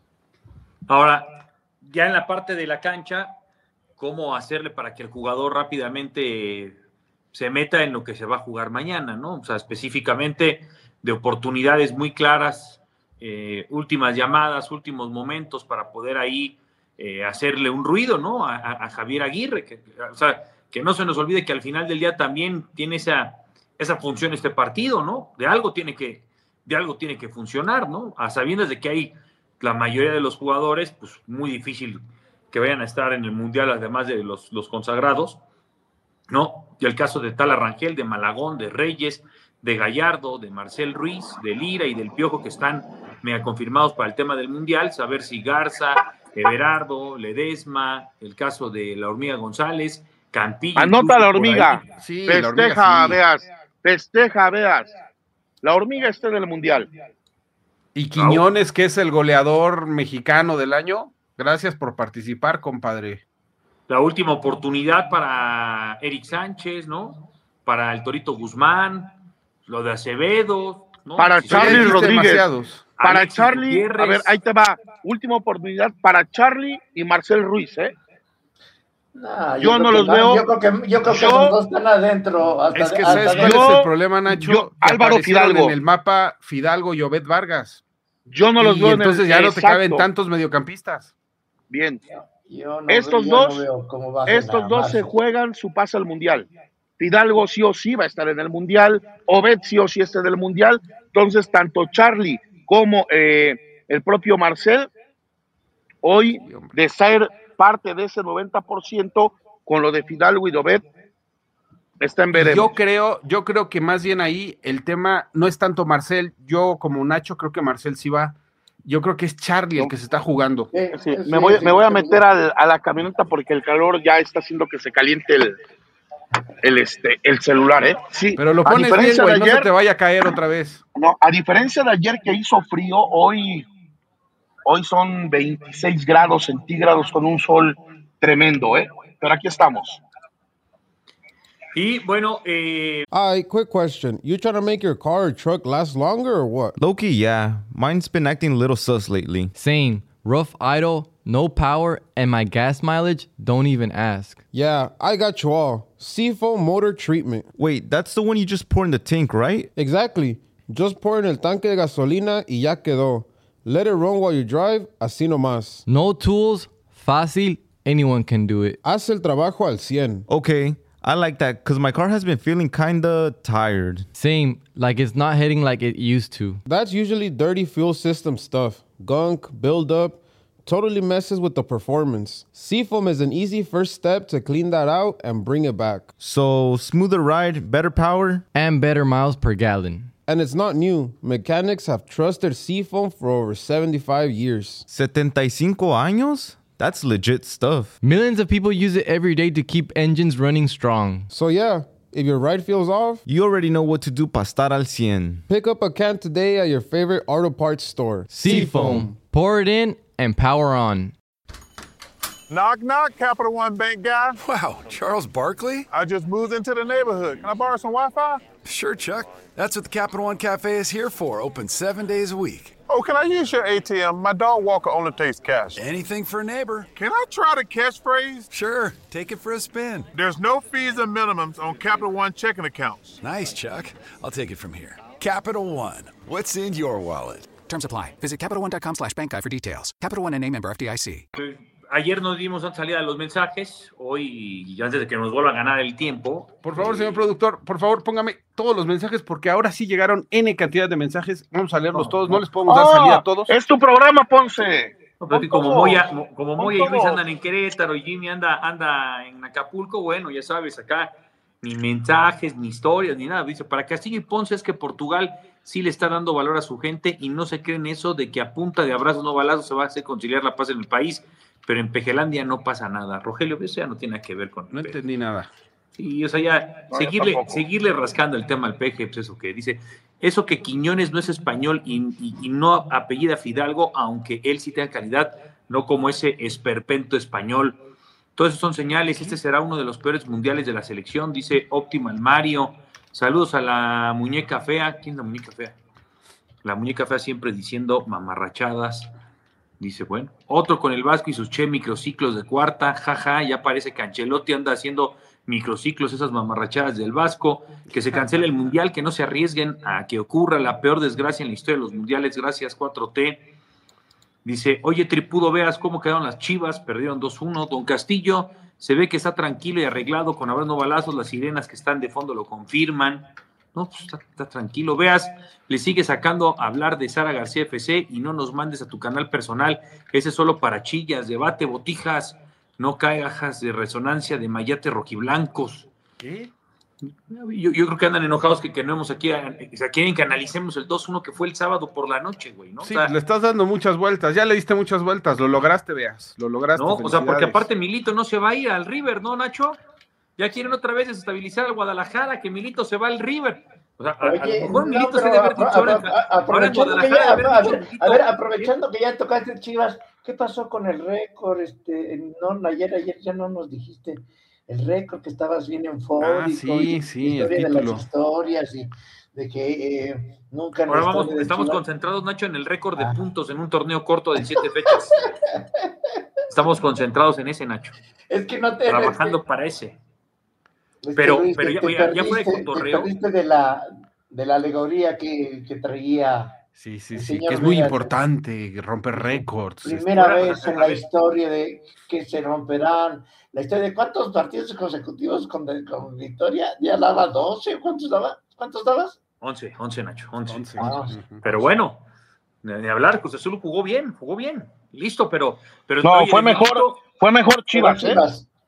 Ahora, ya en la parte de la cancha, ¿cómo hacerle para que el jugador rápidamente se meta en lo que se va a jugar mañana, ¿no? O sea, específicamente de oportunidades muy claras, eh, últimas llamadas, últimos momentos para poder ahí eh, hacerle un ruido, ¿no? A, a, a Javier Aguirre, que, o sea, que no se nos olvide que al final del día también tiene esa, esa función este partido, ¿no? De algo tiene que, de algo tiene que funcionar, ¿no? A sabiendas de que hay la mayoría de los jugadores, pues muy difícil que vayan a estar en el Mundial, además de los, los consagrados, ¿no? Y el caso de Tala Rangel, de Malagón, de Reyes, de Gallardo, de Marcel Ruiz, de Lira y del Piojo, que están mega confirmados para el tema del Mundial, saber si Garza, Everardo, Ledesma, el caso de la Hormiga González, Campillo.
Anota la Hormiga,
sí,
festeja,
la hormiga, sí.
veas, festeja, veas, la Hormiga está en el Mundial.
Y Quiñones, que es el goleador mexicano del año, gracias por participar, compadre.
La última oportunidad para Eric Sánchez, ¿no? Para el Torito Guzmán, lo de Acevedo, ¿no?
Para
si
Charlie Rodríguez,
demasiados.
para
Alexis
Charlie,
Gutiérrez.
a ver, ahí te va, última oportunidad para Charlie y Marcel Ruiz, ¿eh?
Nah,
yo, yo no los
que,
veo.
Yo creo que, yo creo que
yo,
los dos están adentro. Hasta,
es que
hasta
¿sabes cuál
yo,
es el problema, Nacho?
Yo,
que
Álvaro Fidalgo.
en el mapa Fidalgo y Obed Vargas.
Yo no los
y
veo
entonces
en el,
ya no te
exacto.
caben tantos mediocampistas.
Bien.
Yo no,
estos
yo
dos,
no veo cómo va a
estos dos
más.
se juegan su pase al Mundial. Fidalgo sí o sí va a estar en el Mundial, Obed sí o sí está en el Mundial, entonces tanto Charlie como eh, el propio Marcel, hoy de ser parte de ese noventa por ciento con lo de Fidalgo y de Obed, Está en veremos.
Yo creo, yo creo que más bien ahí el tema no es tanto Marcel, yo como Nacho creo que Marcel sí va. Yo creo que es Charlie el que se está jugando.
Sí, me, voy, me voy a meter al, a la camioneta porque el calor ya está haciendo que se caliente el, el, este, el celular, ¿eh? Sí.
Pero lo pones bien, güey, no se te vaya a caer otra vez.
No, a diferencia de ayer que hizo frío, hoy, hoy son veintiséis grados centígrados con un sol tremendo, ¿eh? Pero aquí estamos.
Y bueno, eh...
Alright, quick question. You trying to make your car or truck last longer or what?
Low-key, yeah. Mine's been acting a little sus lately.
Same. Rough idle, no power, and my gas mileage, don't even ask.
Yeah, I got you all. Seafoam motor treatment.
Wait, that's the one you just pour in the tank, right?
Exactly. Just pour in el tanque de gasolina y ya quedó. Let it run while you drive, así nomás.
No tools, fácil, anyone can do it.
Haz el trabajo al cien.
Okay. I like that because my car has been feeling kinda tired.
Same, like it's not hitting like it used to.
That's usually dirty fuel system stuff. Gunk, buildup, totally messes with the performance. Seafoam is an easy first step to clean that out and bring it back.
So, smoother ride, better power?
And better miles per gallon.
And it's not new. Mechanics have trusted Seafoam for over seventy-five years.
setenta y cinco años? That's legit stuff.
Millions of people use it every day to keep engines running strong.
So yeah, if your ride feels off,
you already know what to do para estar al cien.
Pick up a can today at your favorite auto parts store.
Seafoam. Pour it in and power on.
Knock, knock, Capital One Bank guy.
Wow, Charles Barkley?
I just moved into the neighborhood. Can I borrow some Wi-Fi?
Sure, Chuck. That's what the Capital One Cafe is here for, open seven days a week.
Oh, can I use your A T M? My dog Walker only takes cash.
Anything for a neighbor.
Can I try the catchphrase?
Sure, take it for a spin.
There's no fees and minimums on Capital One checking accounts.
Nice, Chuck. I'll take it from here. Capital One, what's in your wallet?
Terms apply. Visit CapitalOne.com slash bank guide for details. Capital One N A member F D I C.
Ayer nos dimos una salida de los mensajes, hoy, antes de que nos vuelva a ganar el tiempo.
Por favor, señor productor, por favor, póngame todos los mensajes, porque ahora sí llegaron N cantidad de mensajes. Vamos a leerlos todos, no les podemos dar salida a todos.
Es tu programa, Ponce.
No, pero como Moya, como Moya y Luis andan en Querétaro y Jimmy anda, anda en Acapulco, bueno, ya sabes, acá ni mensajes, ni historias, ni nada. Dice, para Castillo y Ponce es que Portugal sí le está dando valor a su gente y no se creen eso de que a punta de abrazos, no balazos, se va a hacer conciliar la paz en el país. Pero en Pejelandia no pasa nada. Rogelio, eso ya no tiene nada que ver con...
No entendí nada.
Sí, o sea, ya no, seguirle, seguirle rascando el tema al Peje, pues eso que dice, eso que Quiñones no es español y, y, y no apellida Fidalgo, aunque él sí tenga calidad, no como ese esperpento español. Todos esos son señales, este será uno de los peores mundiales de la selección, dice Optimal Mario. Saludos a la muñeca fea. ¿Quién es la muñeca fea? La muñeca fea siempre diciendo mamarrachadas. Dice, bueno, otro con el Vasco y sus che microciclos de cuarta, jaja, ya parece que Ancelotti anda haciendo microciclos, esas mamarrachadas del Vasco, que se cancele el Mundial, que no se arriesguen a que ocurra la peor desgracia en la historia de los mundiales, gracias cuatro T. Dice, oye, Tripudo, veas cómo quedaron las Chivas, perdieron dos uno, Don Castillo, se ve que está tranquilo y arreglado con abrazos no balazos, las sirenas que están de fondo lo confirman. No, pues está, está tranquilo. Veas, le sigue sacando a hablar de Sara García F C y no nos mandes a tu canal personal. Ese es solo para chillas, debate, botijas, no cajas de resonancia de mayate rojiblancos.
¿Qué?
Yo, yo creo que andan enojados que, que no hemos aquí, o sea, quieren que analicemos el dos uno que fue el sábado por la noche, güey, ¿no?
Sí,
o sea,
le estás dando muchas vueltas, ya le diste muchas vueltas, lo lograste, veas, lo lograste.
No, o sea, porque aparte Milito no se va a ir al River, ¿no, Nacho? Ya quieren otra vez desestabilizar al Guadalajara, que Milito se va al River. O sea,
Oye,
a, a lo mejor Milito
no,
se debe haber dicho ahora,
aprovechando que ya, a, ver, a ver, aprovechando que ya tocaste Chivas, ¿qué pasó con el récord? Este, no, ayer, ayer ya no nos dijiste el récord, que estabas bien eufórico.
Ah, sí,
y,
sí,
historia
el
de
título.
las historias y de que eh, nunca...
Ahora vamos,
de
estamos
Chivas...
concentrados, Nacho, en el récord de
ah.
puntos en un torneo corto de siete fechas. Estamos concentrados en ese, Nacho.
Es que no te...
Trabajando
es que...
para ese.
Es
pero,
que, Luis,
pero ya,
te,
ya,
te
ya fuera de
perdiste,
cotorreo.
Te perdiste de la, de la alegoría que, que traía.
Sí, sí, sí, que es muy
Vegas.
importante romper récords.
Primera
Fuera,
vez en la historia de que se romperán. La historia de cuántos partidos consecutivos con, con victoria. Ya daba doce. ¿Cuántos daba? ¿Cuántos dabas?
once, once, Nacho, once.
once.
Ah,
pero bueno, ni hablar, Cruz Azul jugó bien, jugó bien. Listo, pero. pero
no,
oye,
fue mejor,
Milito,
fue mejor Chivas, ¿eh?
Chivas.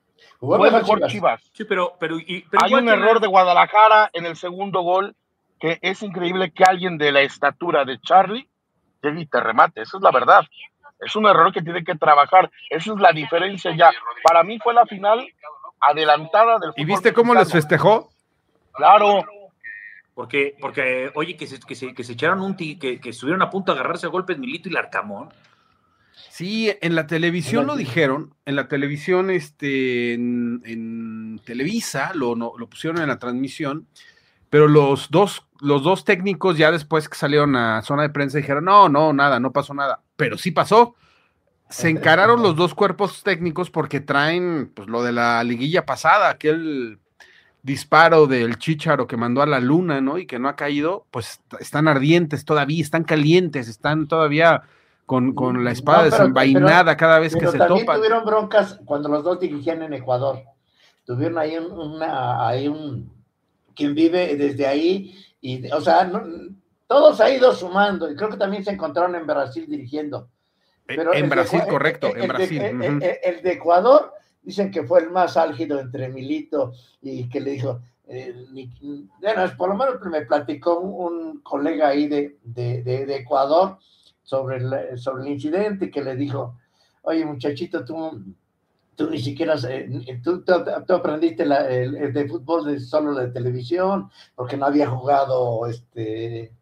Fue
mejor
mejor
Chivas.
Chivas.
Sí, pero, pero, y- pero
Hay
igual
un
que
error
la-
de Guadalajara en el segundo gol que es increíble que alguien de la estatura de Charlie llegue y te remate. Esa es la verdad. Es un error que tiene que trabajar. Esa es la diferencia ya. Para mí fue la final adelantada del fútbol
¿Y viste cómo les
mexicano.
festejó?
Claro.
Porque, porque oye, que se, que se, que se echaron un ti, que, que estuvieron a punto de agarrarse a golpes Milito y Larcamón.
Sí, en la televisión lo dijeron, en la televisión, este, en, en Televisa lo, no, lo pusieron en la transmisión, pero los dos, los dos técnicos ya después que salieron a zona de prensa dijeron, no, no, nada, no pasó nada, pero sí pasó. Se encararon los dos cuerpos técnicos porque traen pues lo de la liguilla pasada, aquel disparo del Chícharo que mandó a la luna, ¿no? Y que no ha caído, pues están ardientes todavía, están calientes, están todavía con, con la espada
No, pero-
desenvainada
pero-
cada vez que
pero
se
también
topan.
tuvieron broncas cuando los dos dirigían en Ecuador. Tuvieron ahí un, una, ahí un, quien vive desde ahí, y, o sea, no- todos ha ido sumando, y creo que también se encontraron en Brasil dirigiendo. Pero
En
el de
Brasil,
Ecua-
correcto,
el-
en
el de-
Brasil,
el-
ujú.
el- el de Ecuador dicen que fue el más álgido entre Milito y que le dijo, eh, ni- bueno, por lo menos me platicó un, un colega ahí de, de, de- de Ecuador sobre el, sobre el incidente, que le dijo, oye muchachito, tú, tú ni siquiera, eh, tú, tú- tú aprendiste la- el, el de fútbol de solo de televisión, porque no había jugado este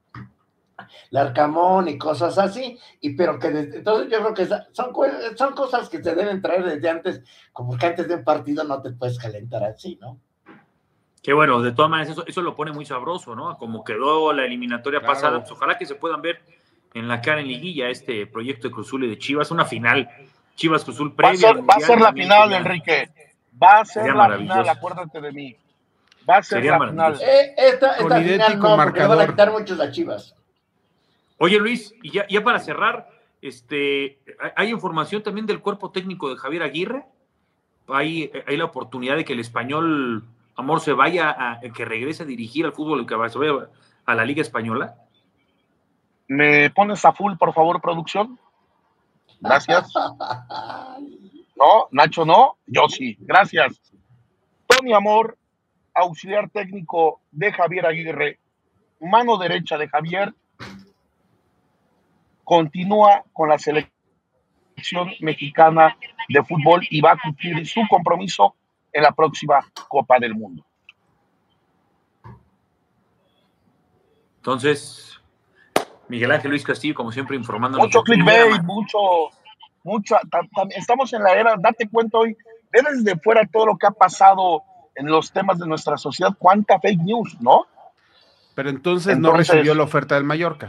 Larcamón y cosas así, y pero que desde- entonces yo creo que esa- son, cu- son cosas que se deben traer desde antes, como que antes de un partido no te puedes calentar así, ¿no?
Que bueno, de todas maneras, eso, eso lo pone muy sabroso, ¿no? Como quedó la eliminatoria
Claro.
pasada, pues ojalá que se puedan ver en la cara en liguilla este proyecto de Cruzul y de Chivas, una final. Chivas Cruzul
Va a
previa.
ser,
al
va a
Mundial
ser la
también
final,
sería-
Enrique. Va a ser
sería
la
maravilloso.
final, acuérdate de mí. Va a ser
Sería
la
maravilloso.
final.
Eh, esta
Con
esta final
idéntico
no, porque le van a
marcador.
quitar muchos a Chivas.
Oye, Luis, y ya, ya para cerrar, este, hay- hay información también del cuerpo técnico de Javier Aguirre. Hay, hay la oportunidad de que el español Amor se vaya, a, que regrese a dirigir al fútbol, que se vaya a la Liga Española.
¿Me pones a full, por favor, producción? Gracias. No, Nacho no, yo sí. Gracias. Tony Amor, auxiliar técnico de Javier Aguirre, mano derecha de Javier, continúa con la selección mexicana de fútbol y va a cumplir su compromiso en la próxima Copa del Mundo.
Entonces, Miguel Ángel Luis Castillo, como siempre, informando.
Mucho clickbait, mucho, mucho, tam- tam- estamos en la era, date cuenta hoy, ve desde fuera todo lo que ha pasado en los temas de nuestra sociedad, cuánta fake news, ¿no?
Pero entonces, no
Entonces-
recibió la oferta del Mallorca.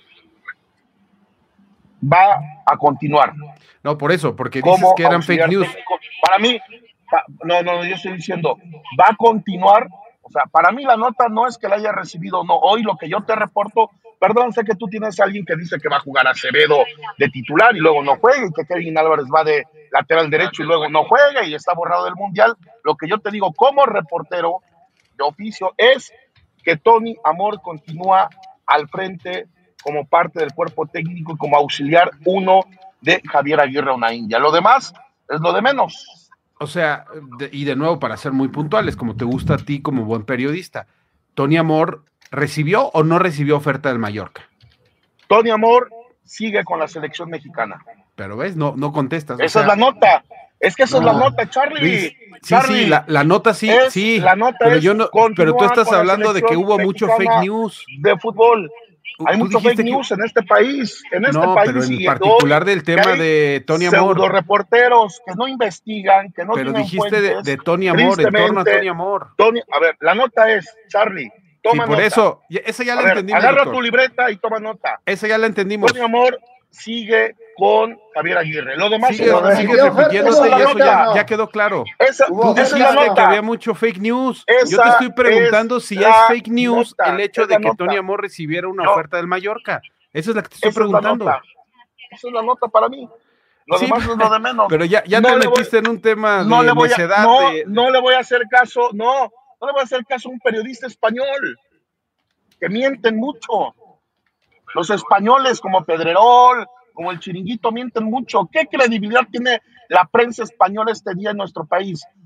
Va a continuar.
No, por eso, porque dices
Como
que eran
auxiliar
fake news.
técnico. Para mí, pa- no, no, yo estoy diciendo, va a continuar. O sea, para mí la nota no es que la haya recibido o no. Hoy lo que yo te reporto, perdón, sé que tú tienes a alguien que dice que va a jugar a Acevedo de titular y luego no juega, y que Kevin Álvarez va de lateral derecho y luego no juega y está borrado del Mundial. Lo que yo te digo como reportero de oficio es que Tony Amor continúa al frente como parte del cuerpo técnico y como auxiliar uno de Javier Aguirre Onaindia. Lo demás es lo de menos.
O sea, de- y de nuevo, para ser muy puntuales, como te gusta a ti como buen periodista, ¿Tony Amor recibió o no recibió oferta del Mallorca?
Tony Amor sigue con la selección mexicana.
Pero ves, no, no contestas. o
Esa
sea,
es la nota. Es que esa es la
no,
nota, Charlie.
Luis, sí,
Charlie,
sí, la, la nota sí,
es-
sí,
la nota
pero
es
yo no,
continúa
pero tú estás
con la
hablando de que
selección
hubo mucho
mexicana
fake news.
de fútbol. Hay
Tú
mucho
dijiste
fake
que-
news en este país, en este
No,
país.
pero en
y
particular
hoy
del tema
que hay
de Tony Amor.
pseudo reporteros que no investigan, que no
Pero
tienen
dijiste de,
fuentes.
de Tony Amor, en torno a
Tristemente,
Tony Amor.
Tony, a ver, la nota es, Charlie,
Sí,
toma
por
nota.
eso, ya- esa ya
A
la
ver,
entendimos.
agarra
doctor.
tu libreta y toma nota.
Esa ya la entendimos.
Tony Amor sigue con Javier Aguirre. Lo demás
Sigues,
es lo de
sigues
menos.
repitiéndote
Esa
y
es la
eso ya,
nota.
ya quedó claro.
Esa,
Tú
esa es la
dijiste que
nota.
había mucho fake news.
Esa
Yo te estoy preguntando
es
si
la
es fake news
nota,
el hecho
es
de
la
que
nota.
Tony Amor recibiera una
Yo-
oferta del Mallorca. Esa es la que te estoy
Esa es la
preguntando.
nota. Esa es la nota para mí. Lo
Sí,
demás es lo de menos.
Pero ya, ya
No
te
le voy-
metiste en un tema
no
de
le voy a,
necedad.
no,
de-
no le voy a hacer caso, no, no le voy a hacer caso a un periodista español que mienten mucho. Los españoles como Pedrerol, como el Chiringuito mienten mucho. ¿Qué credibilidad tiene la prensa española este día en nuestro país?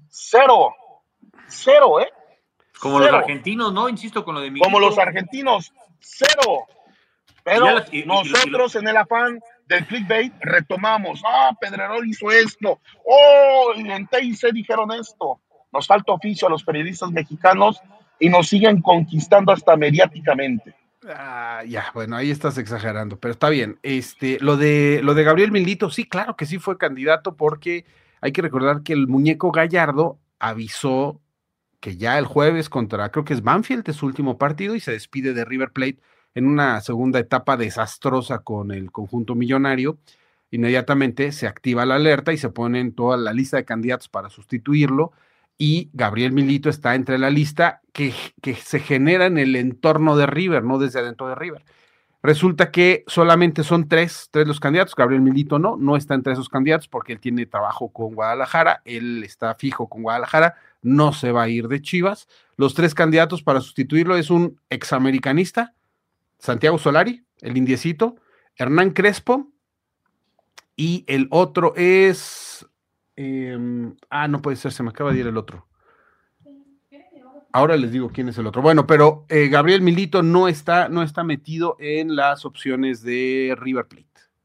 cero, cero, ¿eh?
Como
cero.
los argentinos, ¿no? Insisto con lo de Milito.
Como los argentinos, cero. Pero
Y la, y,
nosotros
y, y,
en el afán del clickbait retomamos, ah, Pedrerol hizo esto, oh, y en T I C dijeron esto. Nos falta oficio a los periodistas mexicanos y nos siguen conquistando hasta mediáticamente.
Ah, ya, bueno, ahí estás exagerando, pero está bien. Este, lo de lo de Gabriel Milito, sí, claro que sí fue candidato, porque hay que recordar que el muñeco Gallardo avisó que ya el jueves contra, creo que es Banfield, es su último partido, y se despide de River Plate en una segunda etapa desastrosa con el conjunto millonario. Inmediatamente se activa la alerta y se pone en toda la lista de candidatos para sustituirlo, y Gabriel Milito está entre la lista que, que se genera en el entorno de River, no desde adentro de River. Resulta que solamente son tres, tres los candidatos. Gabriel Milito no, no está entre esos candidatos porque él tiene trabajo con Guadalajara, él está fijo con Guadalajara, no se va a ir de Chivas. Los tres candidatos para sustituirlo es un examericanista, Santiago Solari, el indiecito, Hernán Crespo, y el otro es... Eh, ah, no puede ser, se me acaba de ir el otro. Ahora les digo quién es el otro. Bueno, pero eh, Gabriel Milito no está, no está metido en las opciones de River Plate.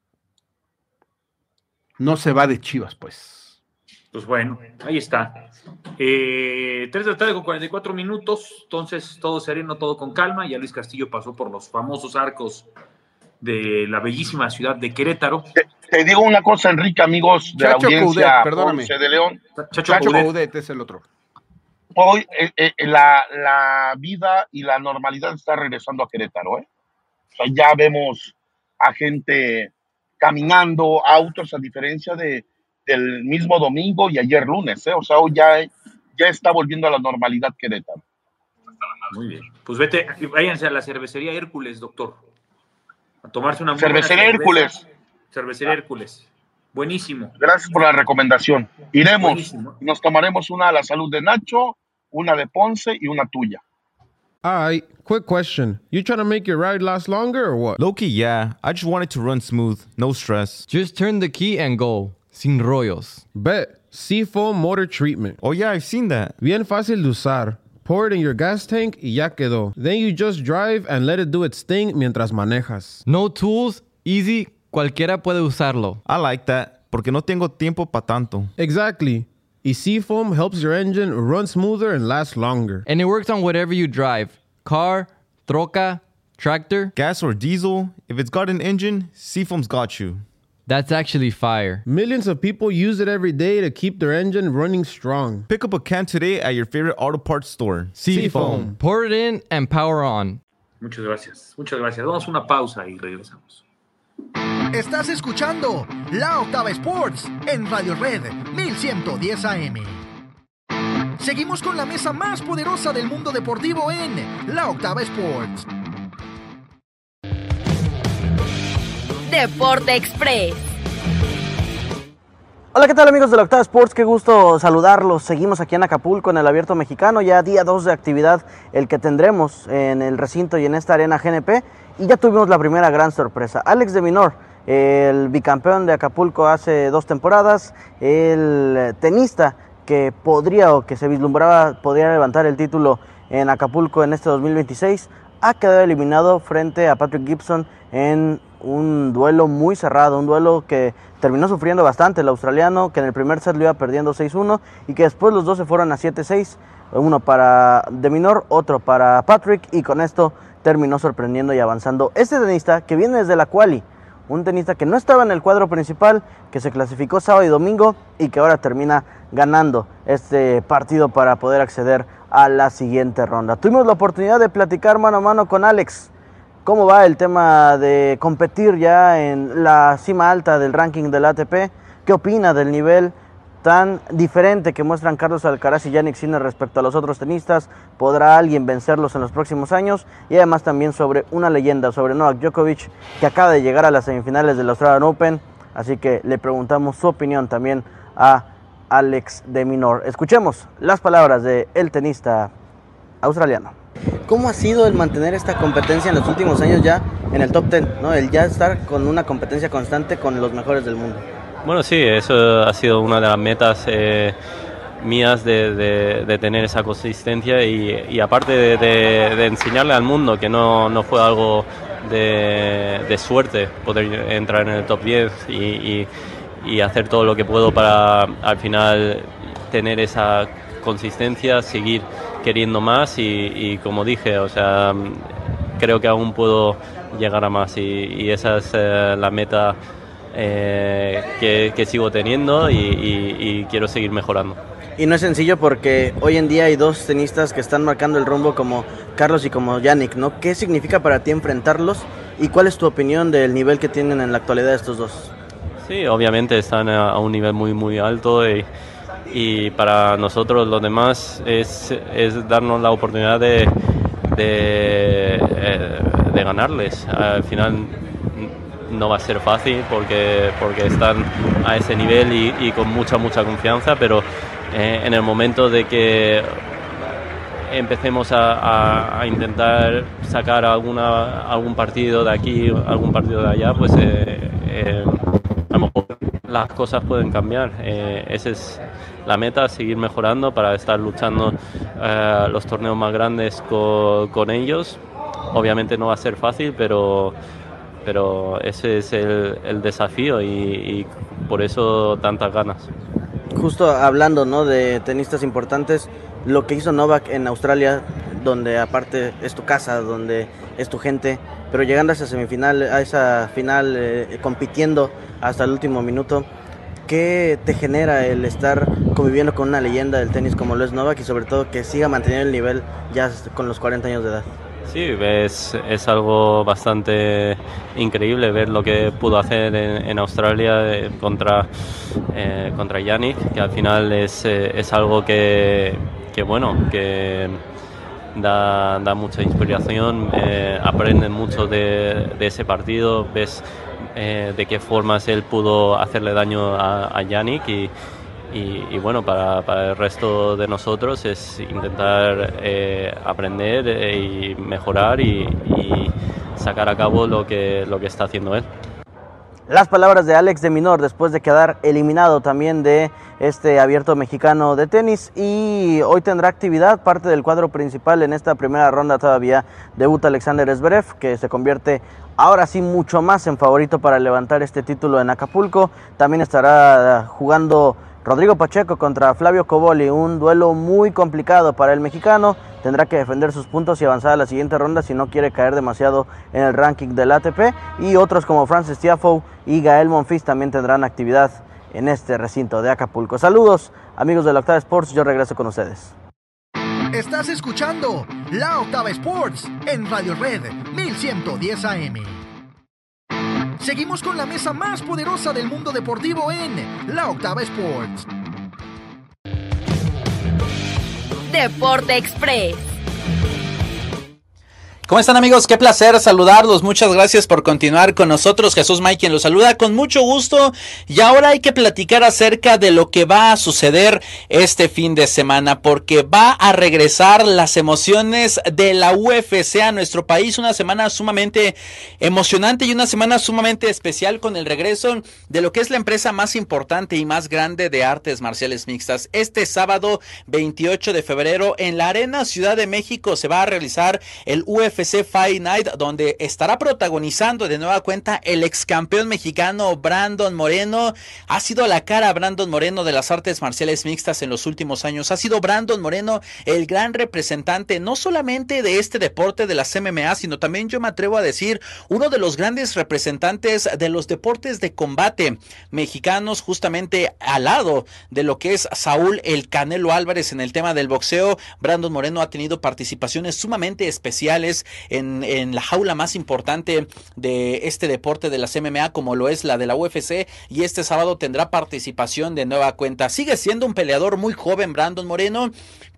No se va de Chivas, pues.
Pues bueno, ahí está. Eh, tres de la tarde con cuarenta y cuatro minutos, entonces todo sereno, todo con calma. Ya Luis Castillo pasó por los famosos arcos de la bellísima ciudad de Querétaro.
Te, te digo una cosa, Enrique, amigos de
Chacho
la audiencia,
Coudet, perdóname.
Ponce de León.
Chacho, Chacho Coudet. Coudet es el otro.
Hoy eh, eh, la, la vida y la normalidad está regresando a Querétaro, ¿eh? O sea, ya vemos a gente caminando, autos, a diferencia de, del mismo domingo y ayer lunes, ¿eh? O sea, hoy ya, ya está volviendo a la normalidad Querétaro.
Muy bien. Pues vete, váyanse a la cervecería Hércules, doctor. A tomarse una
cervecería Hércules.
Cervecería ah. Hércules. Buenísimo.
Gracias por la recomendación. Iremos Buenísimo. y nos tomaremos una a la salud de Nacho, una de Ponce y una tuya.
All right, quick question. You trying to make your ride last longer or what?
Low-key, yeah. I just want it to run smooth, no stress.
Just turn the key and go. Sin rollos.
Bet. Seafoam Motor Treatment.
Oh yeah, I've seen that.
Bien fácil de usar. Pour it in your gas tank y ya quedó. Then you just drive and let it do its thing mientras manejas.
No tools, easy, cualquiera puede usarlo.
I like that, porque no tengo tiempo pa' tanto.
Exactly. Y Seafoam helps your engine run smoother and last longer.
And it works on whatever you drive. Car, troca, tractor.
Gas or diesel, if it's got an engine, Seafoam's got you.
That's actually fire.
Millions of people use it every day to keep their engine running strong.
Pick up a can today at your favorite auto parts store.
Seafoam. Pour it in and power on.
Muchas gracias. Muchas gracias. Vamos a una pausa y regresamos.
Estás escuchando La Octava Sports en Radio Red mil ciento diez A M. Seguimos con la mesa más poderosa del mundo deportivo en La Octava Sports.
Deporte Express.
Hola, ¿qué tal, amigos de la Octava Sports? Qué gusto saludarlos. Seguimos aquí en Acapulco, en el Abierto Mexicano, ya día dos de actividad, el que tendremos en el recinto y en esta arena G N P. Y ya tuvimos la primera gran sorpresa. Alex de Minaur, el bicampeón de Acapulco hace dos temporadas, el tenista que podría o que se vislumbraba podría levantar el título en Acapulco en este dos mil veintiséis, ha quedado eliminado frente a Patrick Gibson en un duelo muy cerrado, un duelo que terminó sufriendo bastante el australiano, que en el primer set lo iba perdiendo seis uno y que después los dos se fueron a siete seis, uno para de Minaur, otro para Patrick, y con esto terminó sorprendiendo y avanzando este tenista que viene desde la quali, un tenista que no estaba en el cuadro principal, que se clasificó sábado y domingo y que ahora termina ganando este partido para poder acceder a la siguiente ronda. Tuvimos la oportunidad de platicar mano a mano con Alex. ¿Cómo va el tema de competir ya en la cima alta del ranking del A T P? ¿Qué opina del nivel tan diferente que muestran Carlos Alcaraz y Jannik Sinner respecto a los otros tenistas? ¿Podrá alguien vencerlos en los próximos años? Y además también sobre una leyenda, sobre Novak Djokovic, que acaba de llegar a las semifinales del Australian Open. Así que le preguntamos su opinión también a Alex de Minaur. Escuchemos las palabras del tenista australiano. ¿Cómo ha sido el mantener esta competencia en los últimos años ya en el top diez, ¿no? El ya estar con una competencia constante con los mejores del mundo?
Bueno, sí, eso ha sido una de las metas. Eh, mías de, de, de tener esa consistencia y, y aparte de, de, de enseñarle al mundo que no, no fue algo de, de suerte poder entrar en el top diez y, y, y hacer todo lo que puedo para al final tener esa consistencia, seguir queriendo más y, y como dije, o sea, creo que aún puedo llegar a más y, y esa es eh, la meta eh, que, que sigo teniendo y, y, y quiero seguir mejorando.
Y no es sencillo porque hoy en día hay dos tenistas que están marcando el rumbo como Carlos y como Jannik, ¿no? ¿Qué significa para ti enfrentarlos y cuál es tu opinión del nivel que tienen en la actualidad estos dos?
Sí, obviamente están a, a un nivel muy muy alto y, y para nosotros los demás es, es darnos la oportunidad de, de, de ganarles. Al final no va a ser fácil porque, porque están a ese nivel y, y con mucha mucha confianza, pero eh, en el momento de que empecemos a, a, a intentar sacar alguna, algún partido de aquí, algún partido de allá, pues eh, eh, a lo mejor las cosas pueden cambiar. Eh, esa es la meta, seguir mejorando para estar luchando eh, los torneos más grandes con, con ellos. Obviamente no va a ser fácil, pero, pero ese es el, el desafío y, y por eso tantas ganas.
Justo hablando, ¿no?, de tenistas importantes, lo que hizo Novak en Australia, donde aparte es tu casa, donde es tu gente, pero llegando a esa semifinal, a esa final, eh, compitiendo hasta el último minuto, ¿qué te genera el estar conviviendo con una leyenda del tenis como lo es Novak y sobre todo que siga manteniendo el nivel ya con los cuarenta años de edad?
Sí, es, es algo bastante increíble ver lo que pudo hacer en, en Australia eh, contra, eh, contra Jannik, que al final es, eh, es algo que, que bueno, que da, da mucha inspiración, eh, aprenden mucho de, de ese partido, ves eh, de qué formas él pudo hacerle daño a, a Jannik y Y, y bueno, para, para el resto de nosotros es intentar eh, aprender eh, y mejorar y, y sacar a cabo lo que, lo que está haciendo él.
Las palabras de Alex de Minaur después de quedar eliminado también de este abierto mexicano de tenis y hoy tendrá actividad, parte del cuadro principal en esta primera ronda todavía debuta Alexander Zverev, que se convierte ahora sí mucho más en favorito para levantar este título en Acapulco. También estará jugando Rodrigo Pacheco contra Flavio Cobolli, un duelo muy complicado para el mexicano. Tendrá que defender sus puntos y avanzar a la siguiente ronda si no quiere caer demasiado en el ranking del A T P. Y otros como Frances Tiafoe y Gael Monfils también tendrán actividad en este recinto de Acapulco. Saludos, amigos de la Octava Sports, yo regreso con ustedes.
Estás escuchando La Octava Sports en Radio Red mil ciento diez A M. Seguimos con la mesa más poderosa del mundo deportivo en La Octava Sports.
Deporte Express.
¿Cómo están, amigos? Qué placer saludarlos. Muchas gracias por continuar con nosotros. Jesús May quien los saluda con mucho gusto. Y ahora hay que platicar acerca de lo que va a suceder este fin de semana, porque va a regresar las emociones de la U F C a nuestro país. Una semana sumamente emocionante y una semana sumamente especial con el regreso de lo que es la empresa más importante y más grande de artes marciales mixtas. Este sábado veintiocho de febrero en la Arena Ciudad de México se va a realizar el U F C U F C Fight Night, donde estará protagonizando de nueva cuenta el ex campeón mexicano Brandon Moreno. Ha sido la cara Brandon Moreno de las artes marciales mixtas en los últimos años. Ha sido Brandon Moreno el gran representante no solamente de este deporte de las M M A, sino también, yo me atrevo a decir, uno de los grandes representantes de los deportes de combate mexicanos, justamente al lado de lo que es Saúl El Canelo Álvarez en el tema del boxeo. Brandon Moreno ha tenido participaciones sumamente especiales En, en la jaula más importante de este deporte de las M M A, como lo es la de la U F C, y este sábado tendrá participación de nueva cuenta. Sigue siendo un peleador muy joven Brandon Moreno,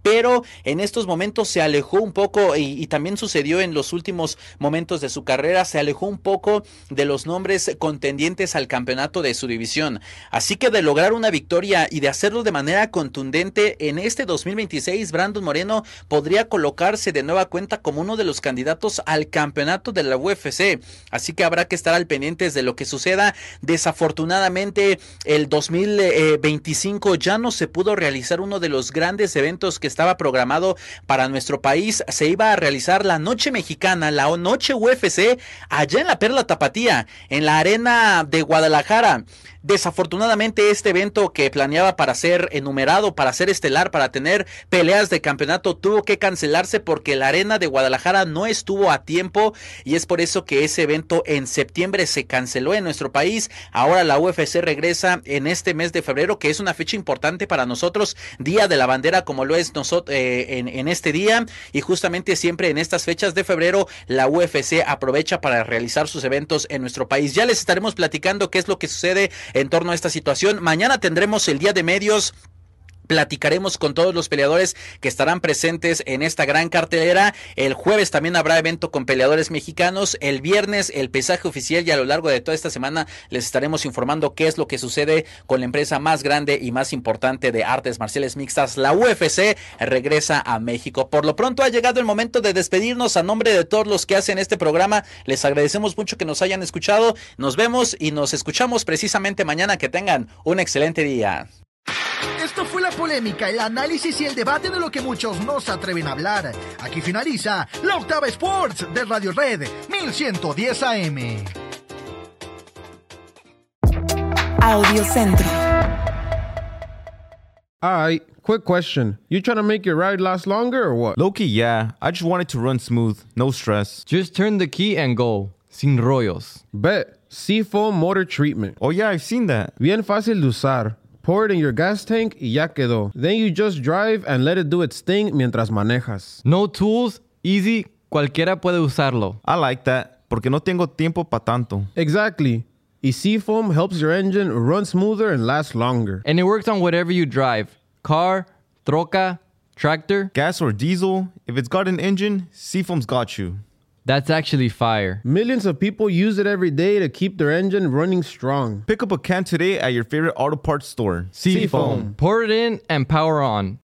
pero en estos momentos se alejó un poco y, y también sucedió en los últimos momentos de su carrera, se alejó un poco de los nombres contendientes al campeonato de su división. Así que de lograr una victoria y de hacerlo de manera contundente en este dos mil veintiséis, Brandon Moreno podría colocarse de nueva cuenta como uno de los candidatos al campeonato de la U F C. Así que habrá que estar al pendientes de lo que suceda. Desafortunadamente, el dos mil veinticinco ya no se pudo realizar uno de los grandes eventos que estaba programado para nuestro país. Se iba a realizar la Noche Mexicana, la Noche U F C, allá en la Perla Tapatía, en la Arena de Guadalajara. Desafortunadamente, este evento que planeaba para ser enumerado, para ser estelar, para tener peleas de campeonato, tuvo que cancelarse porque la Arena de Guadalajara no estuvo a tiempo, y es por eso que ese evento en septiembre se canceló en nuestro país. Ahora la U F C regresa en este mes de febrero, que es una fecha importante para nosotros, Día de la Bandera, como lo es nosotros eh, en, en este día, y justamente siempre en estas fechas de febrero la U F C aprovecha para realizar sus eventos en nuestro país. Ya les estaremos platicando qué es lo que sucede en torno a esta situación. Mañana tendremos el día de medios. Platicaremos con todos los peleadores que estarán presentes en esta gran cartelera. El jueves también habrá evento con peleadores mexicanos. El viernes el pesaje oficial, y a lo largo de toda esta semana les estaremos informando qué es lo que sucede con la empresa más grande y más importante de artes marciales mixtas. La U F C regresa a México. Por lo pronto ha llegado el momento de despedirnos. A nombre de todos los que hacen este programa, les agradecemos mucho que nos hayan escuchado. Nos vemos y nos escuchamos precisamente mañana. Que tengan un excelente día.
Esto fue la polémica, el análisis y el debate de lo que muchos no se atreven a hablar. Aquí finaliza la Octava Sports de Radio Red mil ciento diez A M.
Audio Centro.
Alright, quick question. You trying to make your ride last longer or what?
Low-key, yeah. I just want it to run smooth. No stress.
Just turn the key and go. Sin rollos.
Bet. Seafoam Motor Treatment.
Oh yeah, I've seen that.
Bien fácil de usar. Pour it in your gas tank y ya quedó. Then you just drive and let it do its thing mientras manejas.
No tools, easy, cualquiera puede usarlo.
I like that, porque no tengo tiempo pa' tanto.
Exactly. Y Seafoam helps your engine run smoother and last longer.
And it works on whatever you drive. Car, troca, tractor.
Gas or diesel, if it's got an engine, Seafoam's got you.
That's actually fire.
Millions of people use it every day to keep their engine running strong.
Pick up a can today at your favorite auto parts store.
Seafoam. Pour it in and power on.